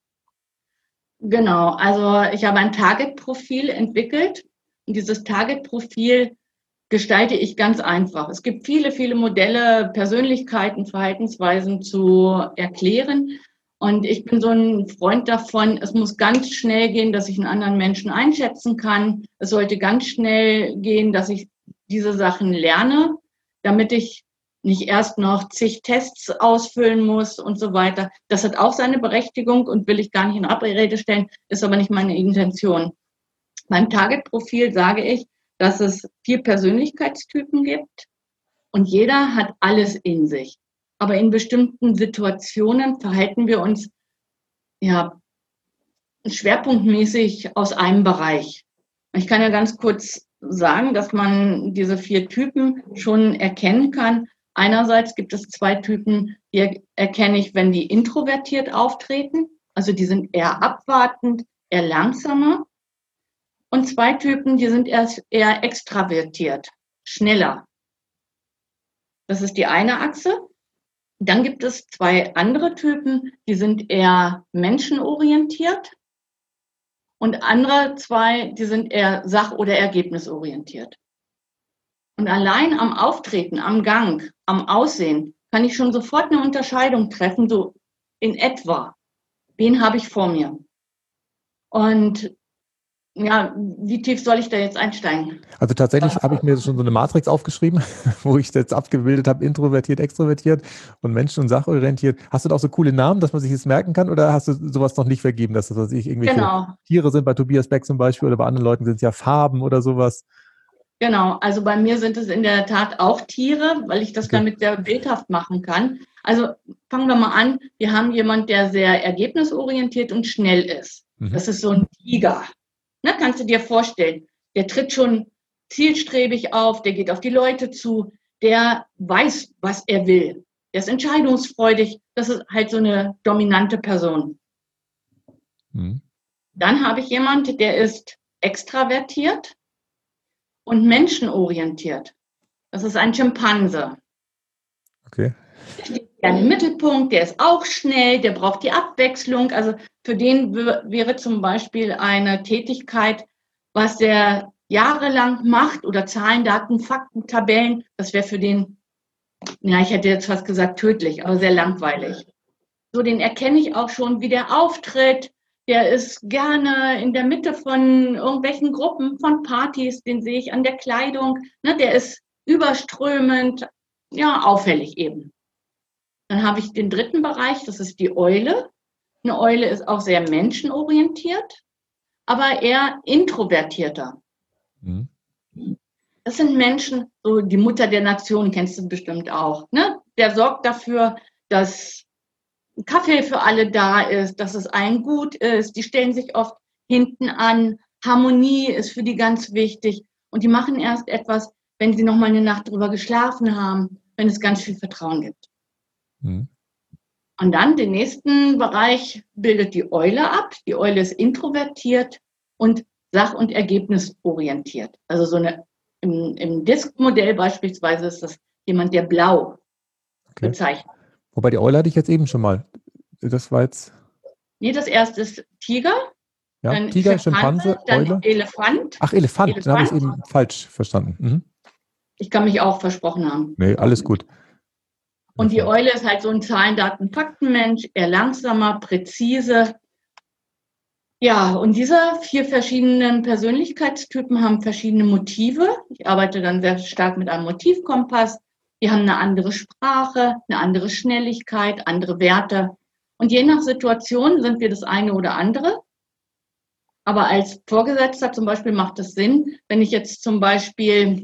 Genau, also ich habe ein Target-Profil entwickelt und dieses Target-Profil gestalte ich ganz einfach. Es gibt viele, viele Modelle, Persönlichkeiten, Verhaltensweisen zu erklären. Und ich bin so ein Freund davon, es muss ganz schnell gehen, dass ich einen anderen Menschen einschätzen kann. Es sollte ganz schnell gehen, dass ich diese Sachen lerne, damit ich nicht erst noch zig Tests ausfüllen muss und so weiter. Das hat auch seine Berechtigung und will ich gar nicht in Abrede stellen, ist aber nicht meine Intention. Beim Target-Profil sage ich, dass es vier Persönlichkeitstypen gibt und jeder hat alles in sich. Aber in bestimmten Situationen verhalten wir uns ja schwerpunktmäßig aus einem Bereich. Ich kann ja ganz kurz sagen, dass man diese vier Typen schon erkennen kann. Einerseits gibt es zwei Typen, die erkenne ich, wenn die introvertiert auftreten. Also die sind eher abwartend, eher langsamer. Und zwei Typen, die sind erst eher extravertiert, schneller. Das ist die eine Achse. Dann gibt es zwei andere Typen, die sind eher menschenorientiert. Und andere zwei, die sind eher sach- oder ergebnisorientiert. Und allein am Auftreten, am Gang, am Aussehen kann ich schon sofort eine Unterscheidung treffen, so in etwa. Wen habe ich vor mir? Und ja, wie tief soll ich da jetzt einsteigen? Also tatsächlich habe ich mir schon so eine Matrix aufgeschrieben, wo ich jetzt abgebildet habe, introvertiert, extrovertiert und menschen- und sachorientiert. Hast du da auch so coole Namen, dass man sich das merken kann, oder hast du sowas noch nicht vergeben, dass das, was ich, irgendwelche Genau. Tiere sind, bei Tobias Beck zum Beispiel, oder bei anderen Leuten sind es ja Farben oder sowas? Genau, also bei mir sind es in der Tat auch Tiere, weil ich das Okay. damit sehr bildhaft machen kann. Also fangen wir mal an, wir haben jemanden, der sehr ergebnisorientiert und schnell ist. Mhm. Das ist so ein Tiger. Ne, kannst du dir vorstellen, der tritt schon zielstrebig auf, der geht auf die Leute zu, der weiß, was er will. Der ist entscheidungsfreudig, das ist halt so eine dominante Person. Mhm. Dann habe ich jemanden, der ist extravertiert und menschenorientiert. Das ist ein Schimpanse. Okay. Der steht gerne im Mittelpunkt, der ist auch schnell, der braucht die Abwechslung. Also für den w- wäre zum Beispiel eine Tätigkeit, was der jahrelang macht, oder Zahlen, Daten, Fakten, Tabellen, das wäre für den, ja, ich hätte jetzt fast gesagt tödlich, aber sehr langweilig. So, den erkenne ich auch schon, wie der auftritt. Der ist gerne in der Mitte von irgendwelchen Gruppen, von Partys, den sehe ich an der Kleidung. Ne, der ist überströmend, ja, auffällig eben. Dann habe ich den dritten Bereich, das ist die Eule. Eine Eule ist auch sehr menschenorientiert, aber eher introvertierter. Mhm. Das sind Menschen, so die Mutter der Nation, kennst du bestimmt auch. Ne? Der sorgt dafür, dass Kaffee für alle da ist, dass es allen gut ist. Die stellen sich oft hinten an. Harmonie ist für die ganz wichtig. Und die machen erst etwas, wenn sie noch mal eine Nacht drüber geschlafen haben, wenn es ganz viel Vertrauen gibt. Mhm. Und dann den nächsten Bereich bildet die Eule ab. Die Eule ist introvertiert und sach- und ergebnisorientiert. Also so eine, im, im D I S C-Modell beispielsweise ist das jemand, der blau Okay. bezeichnet. Wobei die Eule hatte ich jetzt eben schon mal. Das war jetzt, Nee, das erste ist Tiger, ja, dann Tiger, Schimpanse, dann Eule. Elefant. Ach, Elefant, da habe ich es Elefant. eben falsch verstanden. Mhm. Ich kann mich auch versprochen haben. Nee, alles gut. Und die Eule ist halt so ein Zahlen, Daten, Fakten-Mensch, eher langsamer, präzise. Ja, und diese vier verschiedenen Persönlichkeitstypen haben verschiedene Motive. Ich arbeite dann sehr stark mit einem Motivkompass. Die haben eine andere Sprache, eine andere Schnelligkeit, andere Werte. Und je nach Situation sind wir das eine oder andere. Aber als Vorgesetzter zum Beispiel macht es Sinn, wenn ich jetzt zum Beispiel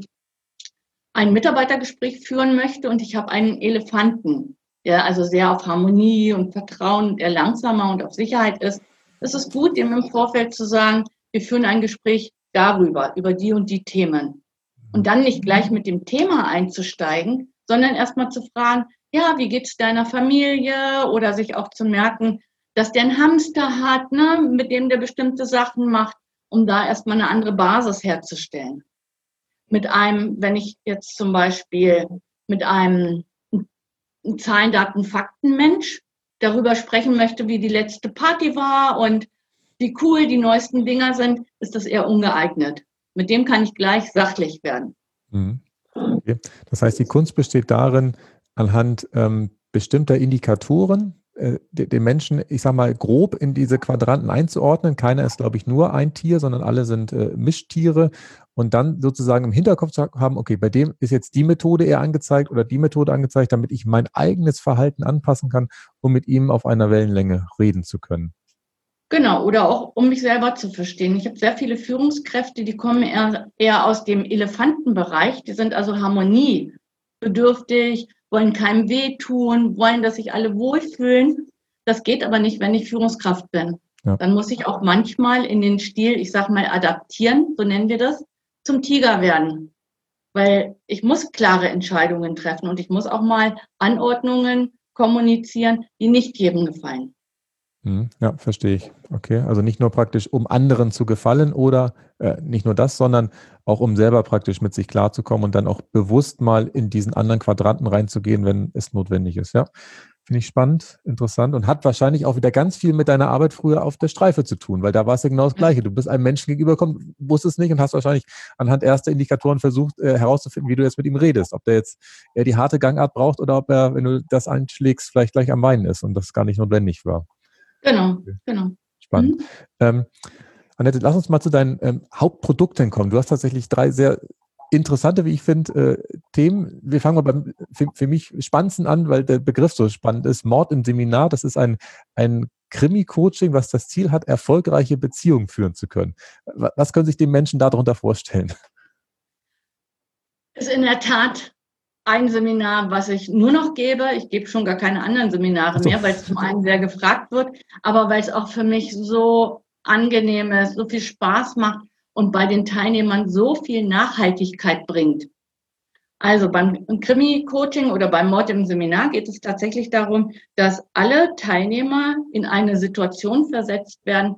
ein Mitarbeitergespräch führen möchte und ich habe einen Elefanten, der also sehr auf Harmonie und Vertrauen, der langsamer und auf Sicherheit ist. Es ist gut, ihm im Vorfeld zu sagen, wir führen ein Gespräch darüber, über die und die Themen. Und dann nicht gleich mit dem Thema einzusteigen, sondern erstmal zu fragen, ja, wie geht's deiner Familie? Oder sich auch zu merken, dass der einen Hamster hat, ne, mit dem der bestimmte Sachen macht, um da erstmal eine andere Basis herzustellen. Mit einem, wenn ich jetzt zum Beispiel mit einem Zahlen, Daten, Fakten-Mensch darüber sprechen möchte, wie die letzte Party war und wie cool die neuesten Dinger sind, ist das eher ungeeignet. Mit dem kann ich gleich sachlich werden. Mhm. Okay. Das heißt, die Kunst besteht darin, anhand ähm, bestimmter Indikatoren äh, den Menschen, ich sag mal, grob in diese Quadranten einzuordnen. Keiner ist, glaube ich, nur ein Tier, sondern alle sind äh, Mischtiere. Und dann sozusagen im Hinterkopf zu haben, okay, bei dem ist jetzt die Methode eher angezeigt oder die Methode angezeigt, damit ich mein eigenes Verhalten anpassen kann, um mit ihm auf einer Wellenlänge reden zu können. Genau, oder auch um mich selber zu verstehen. Ich habe sehr viele Führungskräfte, die kommen eher, eher aus dem Elefantenbereich. Die sind also harmoniebedürftig, wollen keinem wehtun, wollen, dass sich alle wohlfühlen. Das geht aber nicht, wenn ich Führungskraft bin. Ja. Dann muss ich auch manchmal in den Stil, ich sag mal, adaptieren, so nennen wir das, zum Tiger werden. Weil ich muss klare Entscheidungen treffen und ich muss auch mal Anordnungen kommunizieren, die nicht jedem gefallen. Ja, verstehe ich. Okay, also nicht nur praktisch, um anderen zu gefallen oder äh, nicht nur das, sondern auch um selber praktisch mit sich klarzukommen und dann auch bewusst mal in diesen anderen Quadranten reinzugehen, wenn es notwendig ist. Ja, finde ich spannend, interessant und hat wahrscheinlich auch wieder ganz viel mit deiner Arbeit früher auf der Streife zu tun, weil da war es ja genau das Gleiche. Du bist einem Menschen gegenübergekommen, wusstest nicht und hast wahrscheinlich anhand erster Indikatoren versucht äh, herauszufinden, wie du jetzt mit ihm redest. Ob der jetzt eher die harte Gangart braucht oder ob er, wenn du das einschlägst, vielleicht gleich am Weinen ist und das gar nicht notwendig war. Genau, genau. Spannend. Mhm. Ähm, Annette, lass uns mal zu deinen ähm, Hauptprodukten kommen. Du hast tatsächlich drei sehr interessante, wie ich finde, äh, Themen. Wir fangen mal beim für, für mich spannendsten an, weil der Begriff so spannend ist. Mord im Seminar, das ist ein, ein Krimi-Coaching, was das Ziel hat, erfolgreiche Beziehungen führen zu können. Was können sich die Menschen darunter vorstellen? Ist in der Tat ein Seminar, was ich nur noch gebe. Ich gebe schon gar keine anderen Seminare so. mehr, weil es zum einen sehr gefragt wird, aber weil es auch für mich so angenehm ist, so viel Spaß macht und bei den Teilnehmern so viel Nachhaltigkeit bringt. Also beim Krimi-Coaching oder beim Mord im Seminar geht es tatsächlich darum, dass alle Teilnehmer in eine Situation versetzt werden.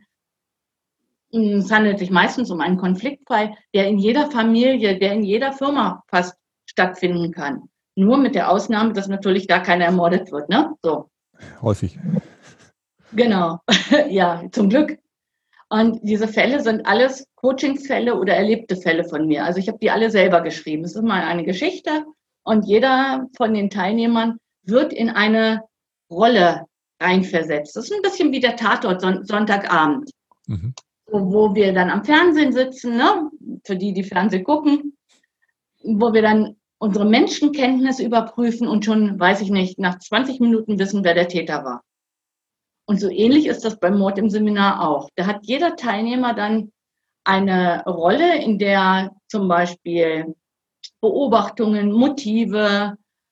Es handelt sich meistens um einen Konfliktfall, der in jeder Familie, der in jeder Firma fast stattfinden kann. Nur mit der Ausnahme, dass natürlich da keiner ermordet wird, ne? So. Häufig. Genau. Ja, zum Glück. Und diese Fälle sind alles Coachingsfälle oder erlebte Fälle von mir. Also ich habe die alle selber geschrieben. Es ist mal eine Geschichte und jeder von den Teilnehmern wird in eine Rolle reinversetzt. Das ist ein bisschen wie der Tatort Son- Sonntagabend, mhm. wo, wo wir dann am Fernsehen sitzen, ne? Für die, die Fernsehen gucken, wo wir dann unsere Menschenkenntnis überprüfen und schon, weiß ich nicht, nach zwanzig Minuten wissen, wer der Täter war. Und so ähnlich ist das beim Mord im Seminar auch. Da hat jeder Teilnehmer dann eine Rolle, in der zum Beispiel Beobachtungen, Motive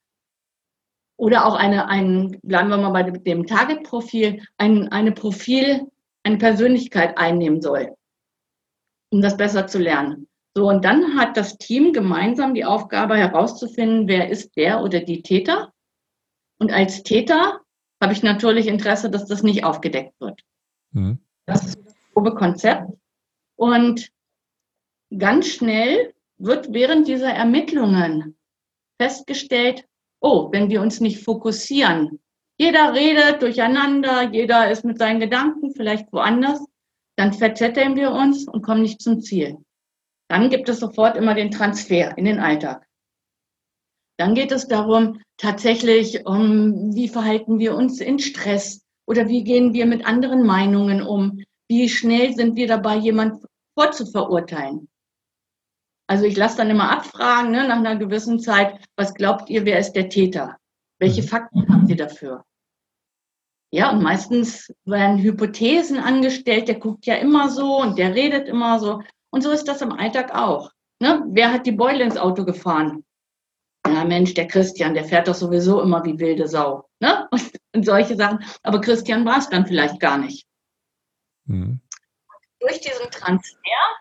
oder auch eine, ein, bleiben wir mal bei dem Target-Profil, ein, eine Profil, eine Persönlichkeit einnehmen soll, um das besser zu lernen. So, und dann hat das Team gemeinsam die Aufgabe herauszufinden, wer ist der oder die Täter. Und als Täter habe ich natürlich Interesse, dass das nicht aufgedeckt wird. Mhm. Das ist das grobe Konzept. Und ganz schnell wird während dieser Ermittlungen festgestellt, oh, wenn wir uns nicht fokussieren, jeder redet durcheinander, jeder ist mit seinen Gedanken vielleicht woanders, dann verzetteln wir uns und kommen nicht zum Ziel. Dann gibt es sofort immer den Transfer in den Alltag. Dann geht es darum, tatsächlich, um, wie verhalten wir uns in Stress oder wie gehen wir mit anderen Meinungen um? Wie schnell sind wir dabei, jemanden vorzuverurteilen? Also ich lasse dann immer abfragen, ne, nach einer gewissen Zeit, was glaubt ihr, wer ist der Täter? Welche Fakten habt ihr dafür? Ja, und meistens werden Hypothesen angestellt, der guckt ja immer so und der redet immer so. Und so ist das im Alltag auch. Ne? Wer hat die Beule ins Auto gefahren? Ja, Mensch, der Christian, der fährt doch sowieso immer wie wilde Sau. Ne? Und, und solche Sachen. Aber Christian war es dann vielleicht gar nicht. Mhm. Durch diesen Transfer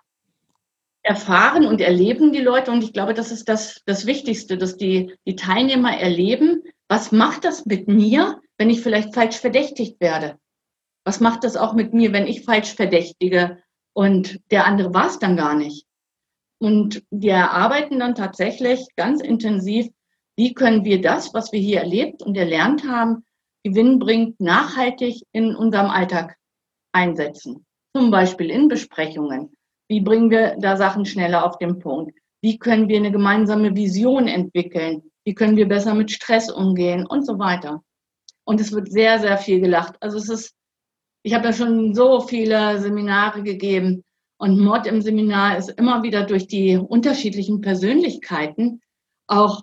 erfahren und erleben die Leute, und ich glaube, das ist das, das Wichtigste, dass die, die Teilnehmer erleben, was macht das mit mir, wenn ich vielleicht falsch verdächtigt werde? Was macht das auch mit mir, wenn ich falsch verdächtige und der andere war es dann gar nicht? Und wir erarbeiten dann tatsächlich ganz intensiv, wie können wir das, was wir hier erlebt und erlernt haben, gewinnbringend nachhaltig in unserem Alltag einsetzen. Zum Beispiel in Besprechungen. Wie bringen wir da Sachen schneller auf den Punkt? Wie können wir eine gemeinsame Vision entwickeln? Wie können wir besser mit Stress umgehen und so weiter? Und es wird sehr, sehr viel gelacht. Also es ist, ich habe ja schon so viele Seminare gegeben. Und Mord im Seminar ist immer wieder durch die unterschiedlichen Persönlichkeiten auch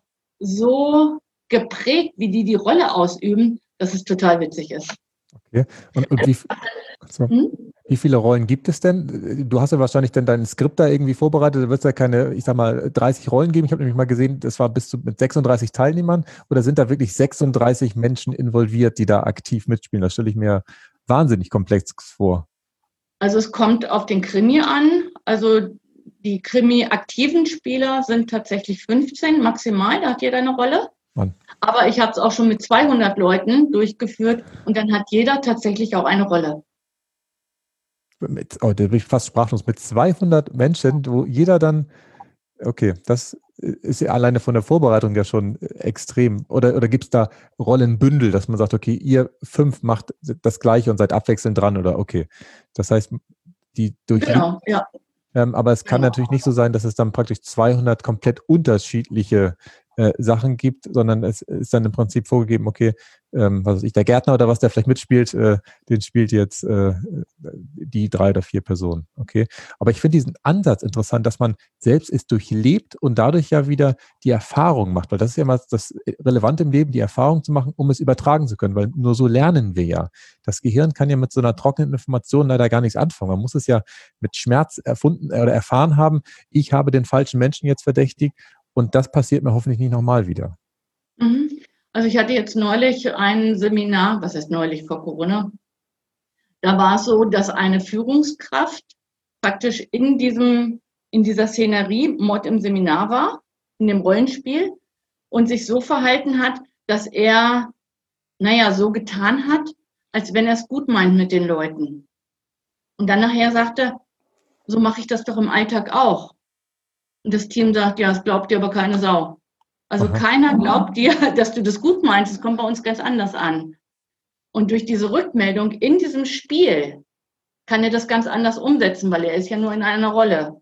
so geprägt, wie die die Rolle ausüben, dass es total witzig ist. Okay. Und, und wie, so, hm? wie viele Rollen gibt es denn? Du hast ja wahrscheinlich dann dein Skript da irgendwie vorbereitet. Da wird es ja keine, ich sag mal, dreißig Rollen geben. Ich habe nämlich mal gesehen, das war bis zu mit sechsunddreißig Teilnehmern. Oder sind da wirklich sechsunddreißig Menschen involviert, die da aktiv mitspielen? Das stelle ich mir wahnsinnig komplex vor. Also es kommt auf den Krimi an. Also die Krimi-aktiven Spieler sind tatsächlich fünfzehn maximal. Da hat jeder eine Rolle. Mann. Aber ich habe es auch schon mit zweihundert Leuten durchgeführt und dann hat jeder tatsächlich auch eine Rolle. Mit, oh, da bin ich fast sprachlos. Mit zweihundert Menschen, wo jeder dann, okay, das ist ja alleine von der Vorbereitung ja schon extrem. Oder, oder gibt es da Rollenbündel, dass man sagt, okay, ihr fünf macht das Gleiche und seid abwechselnd dran oder okay. Das heißt, die durch. Genau, ja. Ähm, aber es kann genau. natürlich nicht so sein, dass es dann praktisch zweihundert komplett unterschiedliche äh, Sachen gibt, sondern es ist dann im Prinzip vorgegeben, okay, ähm, was weiß ich, der Gärtner oder was, der vielleicht mitspielt, äh, den spielt jetzt äh, die drei oder vier Personen, okay. Aber ich finde diesen Ansatz interessant, dass man selbst es durchlebt und dadurch ja wieder die Erfahrung macht, weil das ist ja immer das Relevante im Leben, die Erfahrung zu machen, um es übertragen zu können, weil nur so lernen wir ja. Das Gehirn kann ja mit so einer trockenen Information leider gar nichts anfangen. Man muss es ja mit Schmerz erfunden oder erfahren haben, ich habe den falschen Menschen jetzt verdächtigt und das passiert mir hoffentlich nicht nochmal wieder. Also ich hatte jetzt neulich ein Seminar, was heißt neulich, vor Corona, da war es so, dass eine Führungskraft praktisch in diesem, in dieser Szenerie Mord im Seminar war, in dem Rollenspiel und sich so verhalten hat, dass er, naja, so getan hat, als wenn er es gut meint mit den Leuten. Und dann nachher sagte, so mache ich das doch im Alltag auch. Und das Team sagt, ja, das glaubt dir aber keine Sau. Also Aha. keiner glaubt dir, dass du das gut meinst. Es kommt bei uns ganz anders an. Und durch diese Rückmeldung in diesem Spiel kann er das ganz anders umsetzen, weil er ist ja nur in einer Rolle.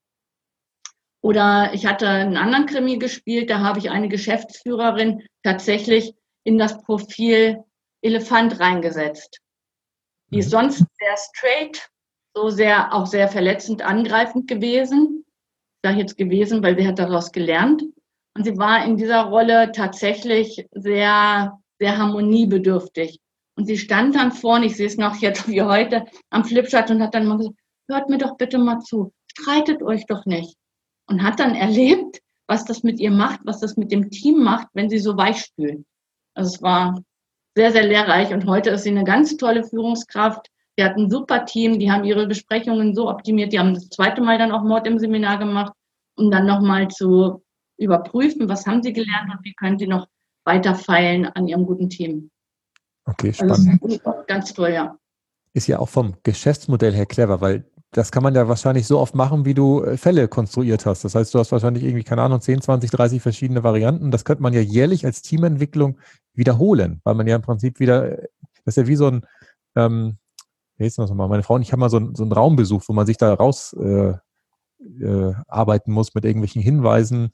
Oder ich hatte einen anderen Krimi gespielt, da habe ich eine Geschäftsführerin tatsächlich in das Profil Elefant reingesetzt. Die ist sonst sehr straight, so sehr, auch sehr verletzend angreifend gewesen. Ich sage jetzt gewesen, weil sie hat daraus gelernt. Und sie war in dieser Rolle tatsächlich sehr, sehr harmoniebedürftig. Und sie stand dann vorne, ich sehe es noch jetzt wie heute, am Flipchart und hat dann mal gesagt, hört mir doch bitte mal zu, streitet euch doch nicht. Und hat dann erlebt, was das mit ihr macht, was das mit dem Team macht, wenn sie so weich spült. Also es war sehr, sehr lehrreich und heute ist sie eine ganz tolle Führungskraft. Die hat ein super Team, die haben ihre Besprechungen so optimiert, die haben das zweite Mal dann auch Mord im Seminar gemacht, um dann nochmal zu überprüfen, was haben sie gelernt und wie können sie noch weiter feilen an ihrem guten Team. Okay, spannend. Also ganz toll, ja. Ist ja auch vom Geschäftsmodell her clever, weil das kann man ja wahrscheinlich so oft machen, wie du Fälle konstruiert hast. Das heißt, du hast wahrscheinlich irgendwie, keine Ahnung, zehn, zwanzig, dreißig verschiedene Varianten. Das könnte man ja jährlich als Teamentwicklung wiederholen, weil man ja im Prinzip wieder, das ist ja wie so ein, ähm, wie heißt das nochmal, meine Frau und ich haben mal so, ein, so einen Raum besucht, wo man sich da raus äh, äh, arbeiten muss mit irgendwelchen Hinweisen.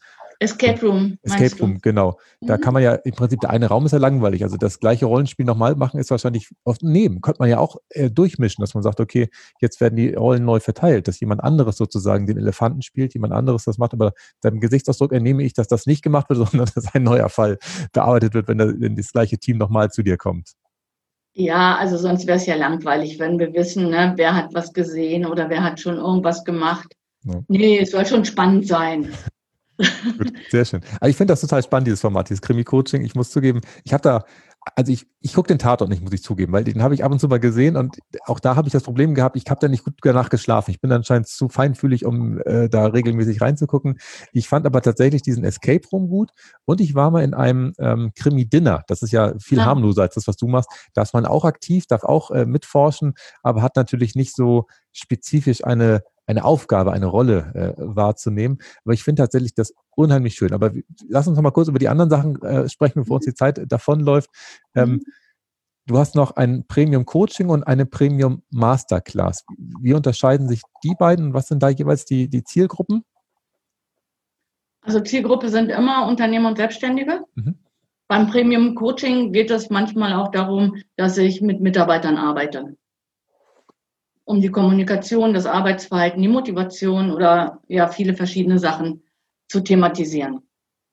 Escape Room, Escape Room, genau. Da kann man ja im Prinzip, der eine Raum ist ja langweilig. Also das gleiche Rollenspiel nochmal machen ist wahrscheinlich oft neben. Könnte man ja auch äh, durchmischen, dass man sagt, okay, jetzt werden die Rollen neu verteilt, dass jemand anderes sozusagen den Elefanten spielt, jemand anderes das macht. Aber deinem Gesichtsausdruck entnehme ich, dass das nicht gemacht wird, sondern dass ein neuer Fall bearbeitet wird, wenn, der, wenn das gleiche Team nochmal zu dir kommt. Ja, also sonst wäre es ja langweilig, wenn wir wissen, ne, wer hat was gesehen oder wer hat schon irgendwas gemacht. Ja. Nee, es soll schon spannend sein. Gut, sehr schön. Also ich finde das total spannend, dieses Format, dieses Krimi-Coaching. Ich muss zugeben, ich habe da, also ich, ich gucke den Tatort nicht, muss ich zugeben, weil den habe ich ab und zu mal gesehen und auch da habe ich das Problem gehabt, ich habe da nicht gut danach geschlafen. Ich bin anscheinend zu feinfühlig, um äh, da regelmäßig reinzugucken. Ich fand aber tatsächlich diesen Escape Room gut und ich war mal in einem ähm, Krimi-Dinner. Das ist ja viel Ja. harmloser als das, was du machst. Da ist man auch aktiv, darf auch äh, mitforschen, aber hat natürlich nicht so spezifisch eine eine Aufgabe, eine Rolle äh, wahrzunehmen. Aber ich finde tatsächlich das unheimlich schön. Aber lass uns noch mal kurz über die anderen Sachen äh, sprechen, bevor uns die Zeit davonläuft. Ähm, Mhm. Du hast noch ein Premium Coaching und eine Premium Masterclass. Wie unterscheiden sich die beiden und was sind da jeweils die, die Zielgruppen? Also Zielgruppe sind immer Unternehmer und Selbstständige. Mhm. Beim Premium Coaching geht es manchmal auch darum, dass ich mit Mitarbeitern arbeite. Um die Kommunikation, das Arbeitsverhalten, die Motivation oder ja viele verschiedene Sachen zu thematisieren.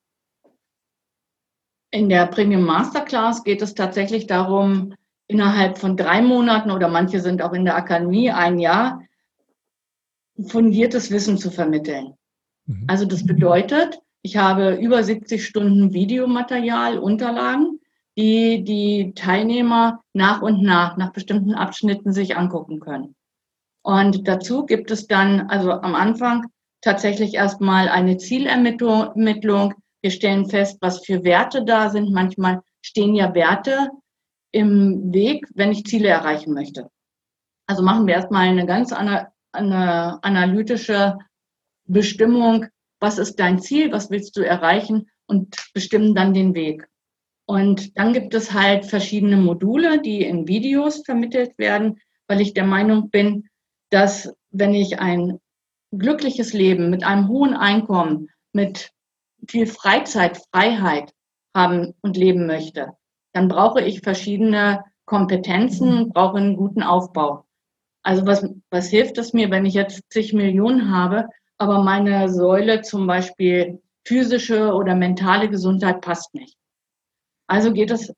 In der Premium Masterclass geht es tatsächlich darum, innerhalb von drei Monaten oder manche sind auch in der Akademie ein Jahr, fundiertes Wissen zu vermitteln. Mhm. Also das bedeutet, ich habe über siebzig Stunden Videomaterial, Unterlagen, die die Teilnehmer nach und nach, nach bestimmten Abschnitten sich angucken können. Und dazu gibt es dann, also am Anfang tatsächlich erstmal eine Zielermittlung. Wir stellen fest, was für Werte da sind. Manchmal stehen ja Werte im Weg, wenn ich Ziele erreichen möchte. Also machen wir erstmal eine ganz ana- eine analytische Bestimmung. Was ist dein Ziel? Was willst du erreichen? Und bestimmen dann den Weg. Und dann gibt es halt verschiedene Module, die in Videos vermittelt werden, weil ich der Meinung bin, dass wenn ich ein glückliches Leben mit einem hohen Einkommen, mit viel Freizeit, Freiheit haben und leben möchte, dann brauche ich verschiedene Kompetenzen, brauche einen guten Aufbau. Also was, was hilft es mir, wenn ich jetzt zig Millionen habe, aber meine Säule zum Beispiel physische oder mentale Gesundheit passt nicht. Also geht es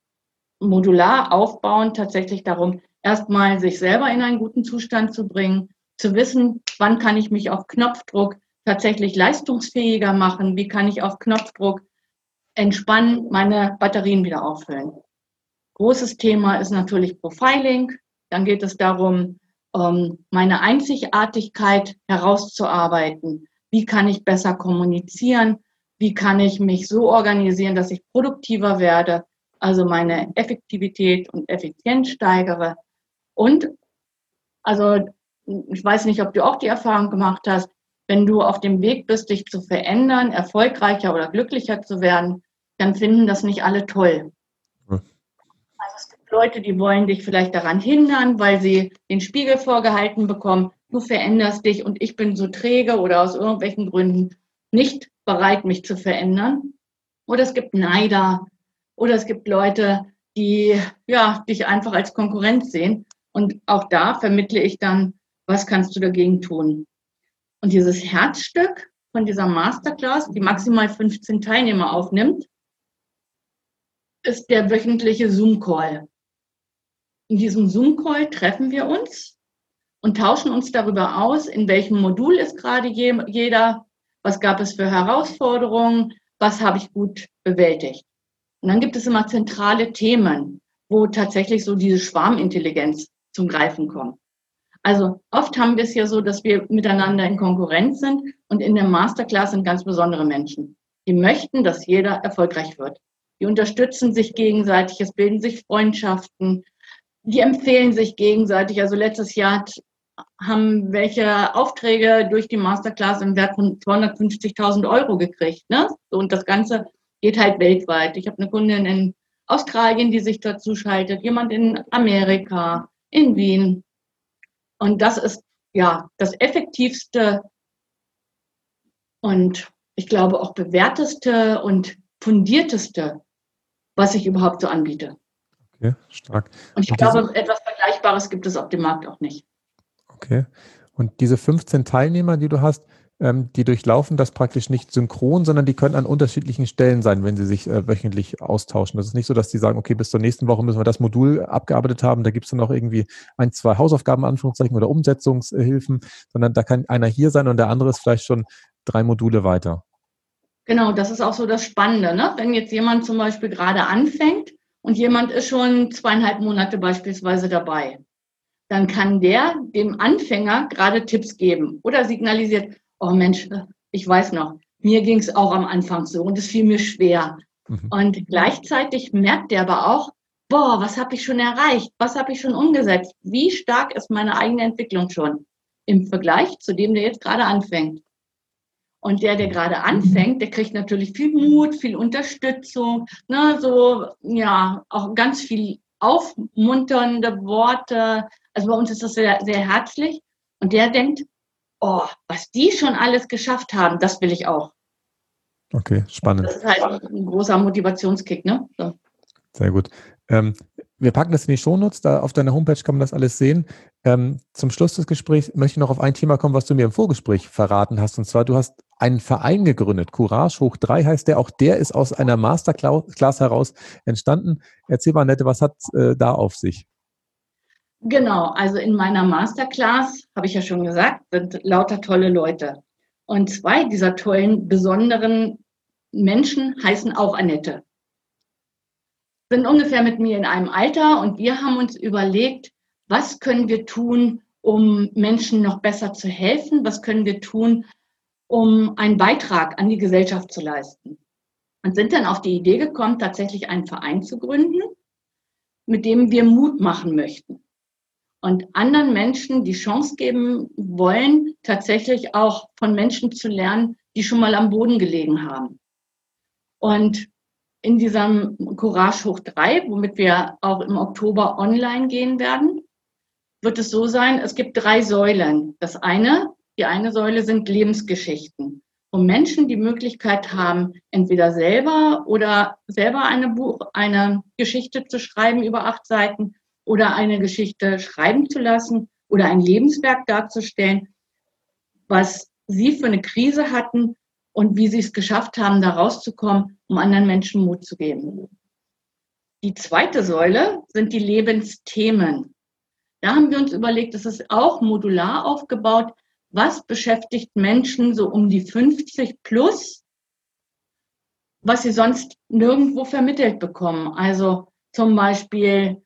modular aufbauend tatsächlich darum, erstmal sich selber in einen guten Zustand zu bringen, zu wissen, wann kann ich mich auf Knopfdruck tatsächlich leistungsfähiger machen, wie kann ich auf Knopfdruck entspannen, meine Batterien wieder auffüllen. Großes Thema ist natürlich Profiling. Dann geht es darum, meine Einzigartigkeit herauszuarbeiten. Wie kann ich besser kommunizieren? Wie kann ich mich so organisieren, dass ich produktiver werde, also meine Effektivität und Effizienz steigere? Und, also ich weiß nicht, ob du auch die Erfahrung gemacht hast, wenn du auf dem Weg bist, dich zu verändern, erfolgreicher oder glücklicher zu werden, dann finden das nicht alle toll. Hm. Also es gibt Leute, die wollen dich vielleicht daran hindern, weil sie den Spiegel vorgehalten bekommen, du veränderst dich und ich bin so träge oder aus irgendwelchen Gründen nicht bereit, mich zu verändern. Oder es gibt Neider oder es gibt Leute, die ja, dich einfach als Konkurrenz sehen. Und auch da vermittle ich dann, was kannst du dagegen tun? Und dieses Herzstück von dieser Masterclass, die maximal fünfzehn Teilnehmer aufnimmt, ist der wöchentliche Zoom-Call. In diesem Zoom-Call treffen wir uns und tauschen uns darüber aus, in welchem Modul ist gerade jeder, was gab es für Herausforderungen, was habe ich gut bewältigt. Und dann gibt es immer zentrale Themen, wo tatsächlich so diese Schwarmintelligenz zum Greifen kommt. Also oft haben wir es ja so, dass wir miteinander in Konkurrenz sind und in der Masterclass sind ganz besondere Menschen. Die möchten, dass jeder erfolgreich wird. Die unterstützen sich gegenseitig, es bilden sich Freundschaften, die empfehlen sich gegenseitig. Also letztes Jahr haben welche Aufträge durch die Masterclass im Wert von zweihundertfünfzigtausend Euro gekriegt. Ne? Und das Ganze geht halt weltweit. Ich habe eine Kundin in Australien, die sich dazu schaltet, jemand in Amerika, in Wien. Und das ist ja das effektivste und ich glaube, auch bewährteste und fundierteste, was ich überhaupt so anbiete. Okay, stark. Und ich Und glaube, diese, etwas Vergleichbares gibt es auf dem Markt auch nicht. okay. Und diese fünfzehn Teilnehmer, die du hast, ähm, die durchlaufen das praktisch nicht synchron, sondern die können an unterschiedlichen Stellen sein, wenn sie sich äh, wöchentlich austauschen. Das ist nicht so, dass die sagen, okay, bis zur nächsten Woche müssen wir das Modul abgearbeitet haben. Da gibt es dann auch irgendwie ein, zwei Hausaufgaben, Anführungszeichen, oder Umsetzungshilfen, sondern da kann einer hier sein und der andere ist vielleicht schon drei Module weiter. Genau, das ist auch so das Spannende, ne? Wenn jetzt jemand zum Beispiel gerade anfängt und jemand ist schon zweieinhalb Monate beispielsweise dabei, dann kann der dem Anfänger gerade Tipps geben oder signalisiert, oh Mensch, ich weiß noch, mir ging es auch am Anfang so und es fiel mir schwer. Mhm. Und gleichzeitig merkt der aber auch, boah, was habe ich schon erreicht, was habe ich schon umgesetzt, wie stark ist meine eigene Entwicklung schon im Vergleich zu dem, der jetzt gerade anfängt. Und der, der gerade anfängt, der kriegt natürlich viel Mut, viel Unterstützung, ne, so, ja, auch ganz viel aufmunternde Worte. Also bei uns ist das sehr, sehr herzlich. Und der denkt, oh, was die schon alles geschafft haben, das will ich auch. Okay, spannend. Das ist halt ein großer Motivationskick, ne? So. Sehr gut. Ähm, wir packen das in die Shownotes, da auf deiner Homepage kann man das alles sehen. Ähm, zum Schluss des Gesprächs möchte ich noch auf ein Thema kommen, was du mir im Vorgespräch verraten hast. Und zwar, du hast einen Verein gegründet, Courage hoch drei heißt der. Auch der ist aus einer Masterclass heraus entstanden. Erzähl mal, Annette, was hat äh, da auf sich? Genau, also in meiner Masterclass, habe ich ja schon gesagt, sind lauter tolle Leute. Und zwei dieser tollen, besonderen Menschen heißen auch Annette. Sind ungefähr mit mir in einem Alter und wir haben uns überlegt, was können wir tun, um Menschen noch besser zu helfen? Was können wir tun, um einen Beitrag an die Gesellschaft zu leisten? Und sind dann auf die Idee gekommen, tatsächlich einen Verein zu gründen, mit dem wir Mut machen möchten. Und anderen Menschen die Chance geben wollen, tatsächlich auch von Menschen zu lernen, die schon mal am Boden gelegen haben. Und in diesem Courage hoch drei, womit wir auch im Oktober online gehen werden, wird es so sein, es gibt drei Säulen. Das eine, die eine Säule sind Lebensgeschichten, wo Menschen die Möglichkeit haben, entweder selber oder selber eine Buch, eine Geschichte zu schreiben über acht Seiten oder eine Geschichte schreiben zu lassen oder ein Lebenswerk darzustellen, was sie für eine Krise hatten und wie sie es geschafft haben, da rauszukommen, um anderen Menschen Mut zu geben. Die zweite Säule sind die Lebensthemen. Da haben wir uns überlegt, das ist auch modular aufgebaut, was beschäftigt Menschen so um die fünfzig plus, was sie sonst nirgendwo vermittelt bekommen. Also zum Beispiel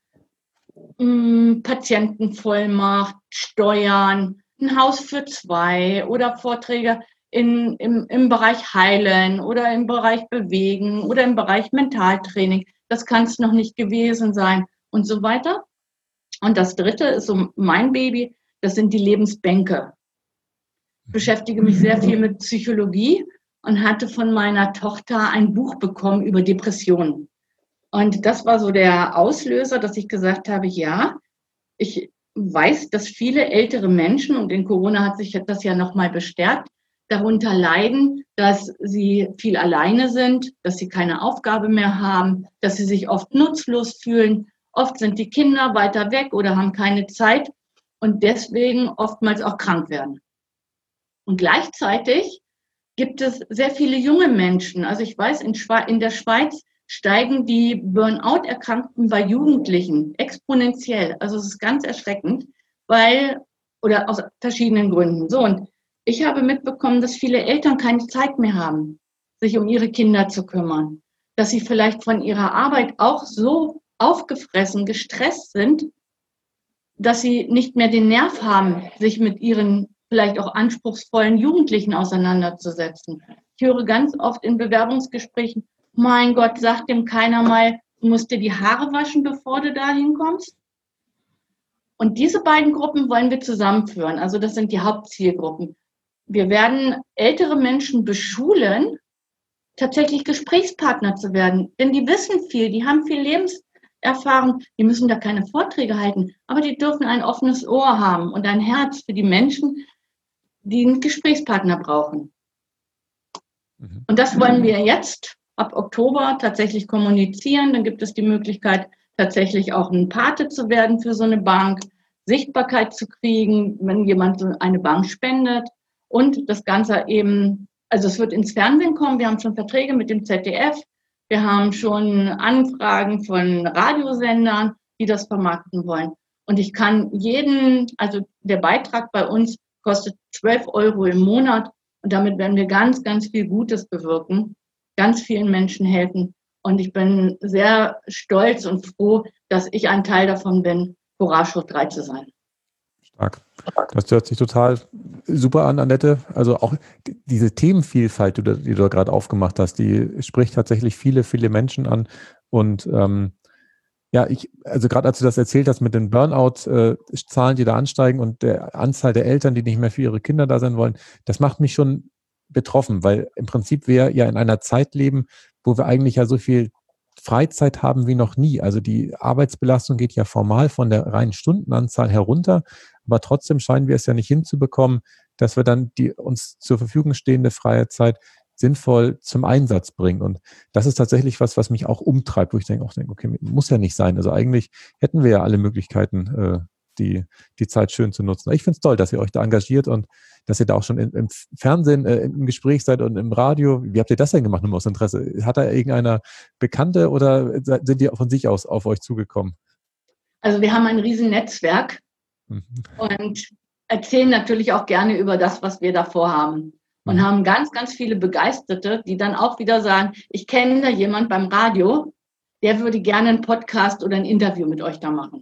mh, Patientenvollmacht, Steuern, ein Haus für zwei oder Vorträge in, im, im Bereich Heilen oder im Bereich Bewegen oder im Bereich Mentaltraining. Das kann es noch nicht gewesen sein und so weiter. Und das dritte ist so mein Baby, das sind die Lebensbänke. Ich beschäftige mich sehr viel mit Psychologie und hatte von meiner Tochter ein Buch bekommen über Depressionen. Und das war so der Auslöser, dass ich gesagt habe, ja, ich weiß, dass viele ältere Menschen, und in Corona hat sich das ja nochmal bestärkt, darunter leiden, dass sie viel alleine sind, dass sie keine Aufgabe mehr haben, dass sie sich oft nutzlos fühlen. Oft sind die Kinder weiter weg oder haben keine Zeit und deswegen oftmals auch krank werden. Und gleichzeitig gibt es sehr viele junge Menschen. Also ich weiß, in, Schwe- in der Schweiz steigen die Burnout-Erkrankten bei Jugendlichen exponentiell. Also es ist ganz erschreckend, weil, oder aus verschiedenen Gründen. So, und ich habe mitbekommen, dass viele Eltern keine Zeit mehr haben, sich um ihre Kinder zu kümmern. Dass sie vielleicht von ihrer Arbeit auch so aufgefressen, gestresst sind, dass sie nicht mehr den Nerv haben, sich mit ihren vielleicht auch anspruchsvollen Jugendlichen auseinanderzusetzen. Ich höre ganz oft in Bewerbungsgesprächen, mein Gott, sagt dem keiner mal, du musst dir die Haare waschen, bevor du da hinkommst. Und diese beiden Gruppen wollen wir zusammenführen. Also das sind die Hauptzielgruppen. Wir werden ältere Menschen beschulen, tatsächlich Gesprächspartner zu werden. Denn die wissen viel, die haben viel Lebenserfahrung, die müssen da keine Vorträge halten, aber die dürfen ein offenes Ohr haben und ein Herz für die Menschen, die einen Gesprächspartner brauchen. Mhm. Und das wollen wir jetzt ab Oktober tatsächlich kommunizieren. Dann gibt es die Möglichkeit, tatsächlich auch ein Pate zu werden für so eine Bank, Sichtbarkeit zu kriegen, wenn jemand so eine Bank spendet und das Ganze eben, also es wird ins Fernsehen kommen. Wir haben schon Verträge mit dem Z D F. Wir haben schon Anfragen von Radiosendern, die das vermarkten wollen. Und ich kann jeden, also der Beitrag bei uns kostet zwölf Euro im Monat und damit werden wir ganz, ganz viel Gutes bewirken, ganz vielen Menschen helfen. Und ich bin sehr stolz und froh, dass ich ein Teil davon bin, Courage hoch drei zu sein. Stark. Das hört sich total super an, Annette. Also auch diese Themenvielfalt, die du, die du gerade aufgemacht hast, die spricht tatsächlich viele, viele Menschen an. Und ähm, ja, ich, also gerade als du das erzählt hast mit den Burnout-Zahlen, die da ansteigen und der Anzahl der Eltern, die nicht mehr für ihre Kinder da sein wollen, das macht mich schon betroffen, weil im Prinzip wir ja in einer Zeit leben, wo wir eigentlich ja so viel Freizeit haben wie noch nie. Also die Arbeitsbelastung geht ja formal von der reinen Stundenanzahl herunter, aber trotzdem scheinen wir es ja nicht hinzubekommen, dass wir dann die uns zur Verfügung stehende freie Zeit sinnvoll zum Einsatz bringen. Und das ist tatsächlich was, was mich auch umtreibt, wo ich denke, auch denke, okay, muss ja nicht sein. Also eigentlich hätten wir ja alle Möglichkeiten, äh, die, die Zeit schön zu nutzen. Ich finde es toll, dass ihr euch da engagiert und dass ihr da auch schon in, im Fernsehen äh, im Gespräch seid und im Radio. Wie habt ihr das denn gemacht, nur aus Interesse? Hat da irgendeiner Bekannte oder sind die von sich aus auf euch zugekommen? Also wir haben ein riesen Netzwerk mhm. und erzählen natürlich auch gerne über das, was wir da vorhaben. Und mhm. haben ganz, ganz viele Begeisterte, die dann auch wieder sagen, ich kenne da jemand beim Radio, der würde gerne einen Podcast oder ein Interview mit euch da machen.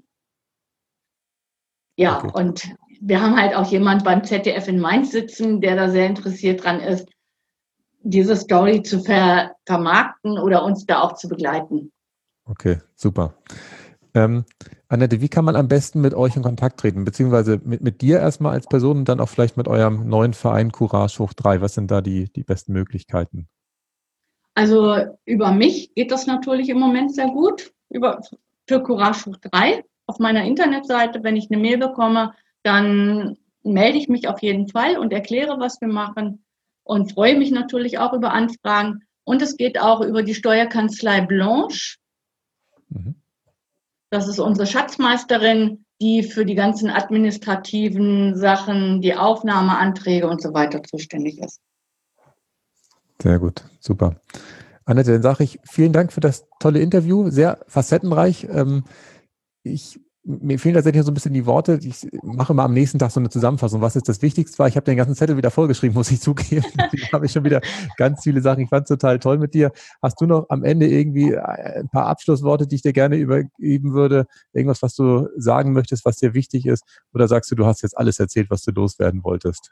Ja, okay. Und wir haben halt auch jemand beim Z D F in Mainz sitzen, der da sehr interessiert dran ist, diese Story zu ver- vermarkten oder uns da auch zu begleiten. Okay, super. Ähm, Annette, wie kann man am besten mit euch in Kontakt treten? Beziehungsweise mit, mit dir erstmal als Person und dann auch vielleicht mit eurem neuen Verein Courage hoch drei. Was sind da die, die besten Möglichkeiten? Also über mich geht das natürlich im Moment sehr gut. Über, für Courage hoch drei auf meiner Internetseite, wenn ich eine Mail bekomme, dann melde ich mich auf jeden Fall und erkläre, was wir machen und freue mich natürlich auch über Anfragen. Und es geht auch über die Steuerkanzlei Blanche. Mhm. Das ist unsere Schatzmeisterin, die für die ganzen administrativen Sachen, die Aufnahmeanträge und so weiter zuständig ist. Sehr gut, super. Annette, dann sage ich vielen Dank für das tolle Interview, sehr facettenreich. Ich, mir fehlen tatsächlich so ein bisschen die Worte. Ich mache mal am nächsten Tag so eine Zusammenfassung. Was ist das Wichtigste? Ich habe den ganzen Zettel wieder vollgeschrieben, muss ich zugeben. Da habe ich schon wieder ganz viele Sachen. Ich fand es total toll mit dir. Hast du noch am Ende irgendwie ein paar Abschlussworte, die ich dir gerne übergeben würde? Irgendwas, was du sagen möchtest, was dir wichtig ist? Oder sagst du, du hast jetzt alles erzählt, was du loswerden wolltest?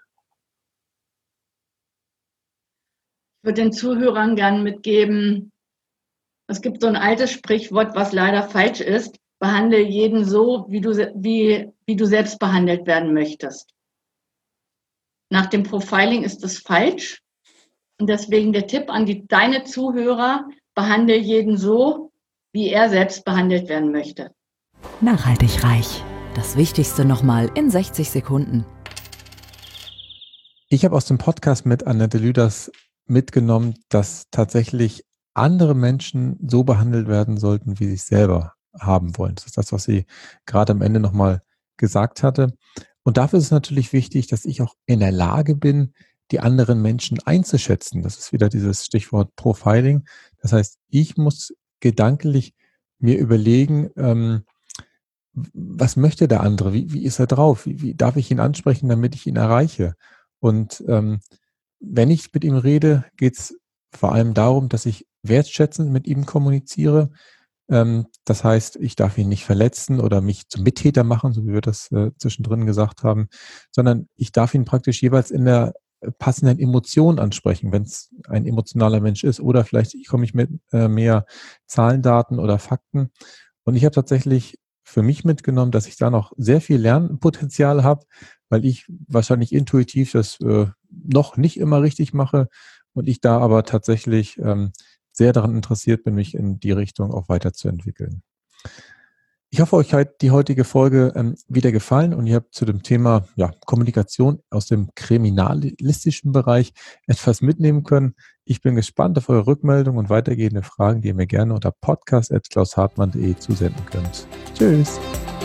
Ich würde den Zuhörern gerne mitgeben, es gibt so ein altes Sprichwort, was leider falsch ist. Behandle jeden so, wie du, wie, wie du selbst behandelt werden möchtest. Nach dem Profiling ist das falsch. Und deswegen der Tipp an die, deine Zuhörer, behandle jeden so, wie er selbst behandelt werden möchte. Nachhaltig reich. Das Wichtigste nochmal in sechzig Sekunden. Ich habe aus dem Podcast mit Annette Lüders mitgenommen, dass tatsächlich andere Menschen so behandelt werden sollten, wie sie sich selber haben wollen. Das ist das, was sie gerade am Ende nochmal gesagt hatte. Und dafür ist es natürlich wichtig, dass ich auch in der Lage bin, die anderen Menschen einzuschätzen. Das ist wieder dieses Stichwort Profiling. Das heißt, ich muss gedanklich mir überlegen, ähm, was möchte der andere? Wie, wie ist er drauf? Wie, wie darf ich ihn ansprechen, damit ich ihn erreiche? Und ähm, wenn ich mit ihm rede, geht es vor allem darum, dass ich wertschätzend mit ihm kommuniziere. Ähm, das heißt, ich darf ihn nicht verletzen oder mich zum Mittäter machen, so wie wir das äh, zwischendrin gesagt haben, sondern ich darf ihn praktisch jeweils in der passenden Emotion ansprechen, wenn es ein emotionaler Mensch ist. Oder vielleicht komme ich mit äh, mehr Zahlen, Daten oder Fakten. Und ich habe tatsächlich für mich mitgenommen, dass ich da noch sehr viel Lernpotenzial habe, weil ich wahrscheinlich intuitiv das äh, noch nicht immer richtig mache und ich da aber tatsächlich ähm, sehr daran interessiert bin, mich in die Richtung auch weiterzuentwickeln. Ich hoffe, euch hat die heutige Folge ähm, wieder gefallen und ihr habt zu dem Thema ja, Kommunikation aus dem kriminalistischen Bereich etwas mitnehmen können. Ich bin gespannt auf eure Rückmeldung und weitergehende Fragen, die ihr mir gerne unter podcast at klaus hartmann punkt de zusenden könnt. Tschüss!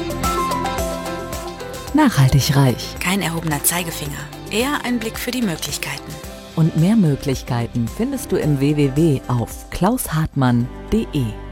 Nachhaltig reich. Kein erhobener Zeigefinger, eher ein Blick für die Möglichkeiten. Und mehr Möglichkeiten findest du im w w w auf klaus hartmann punkt de.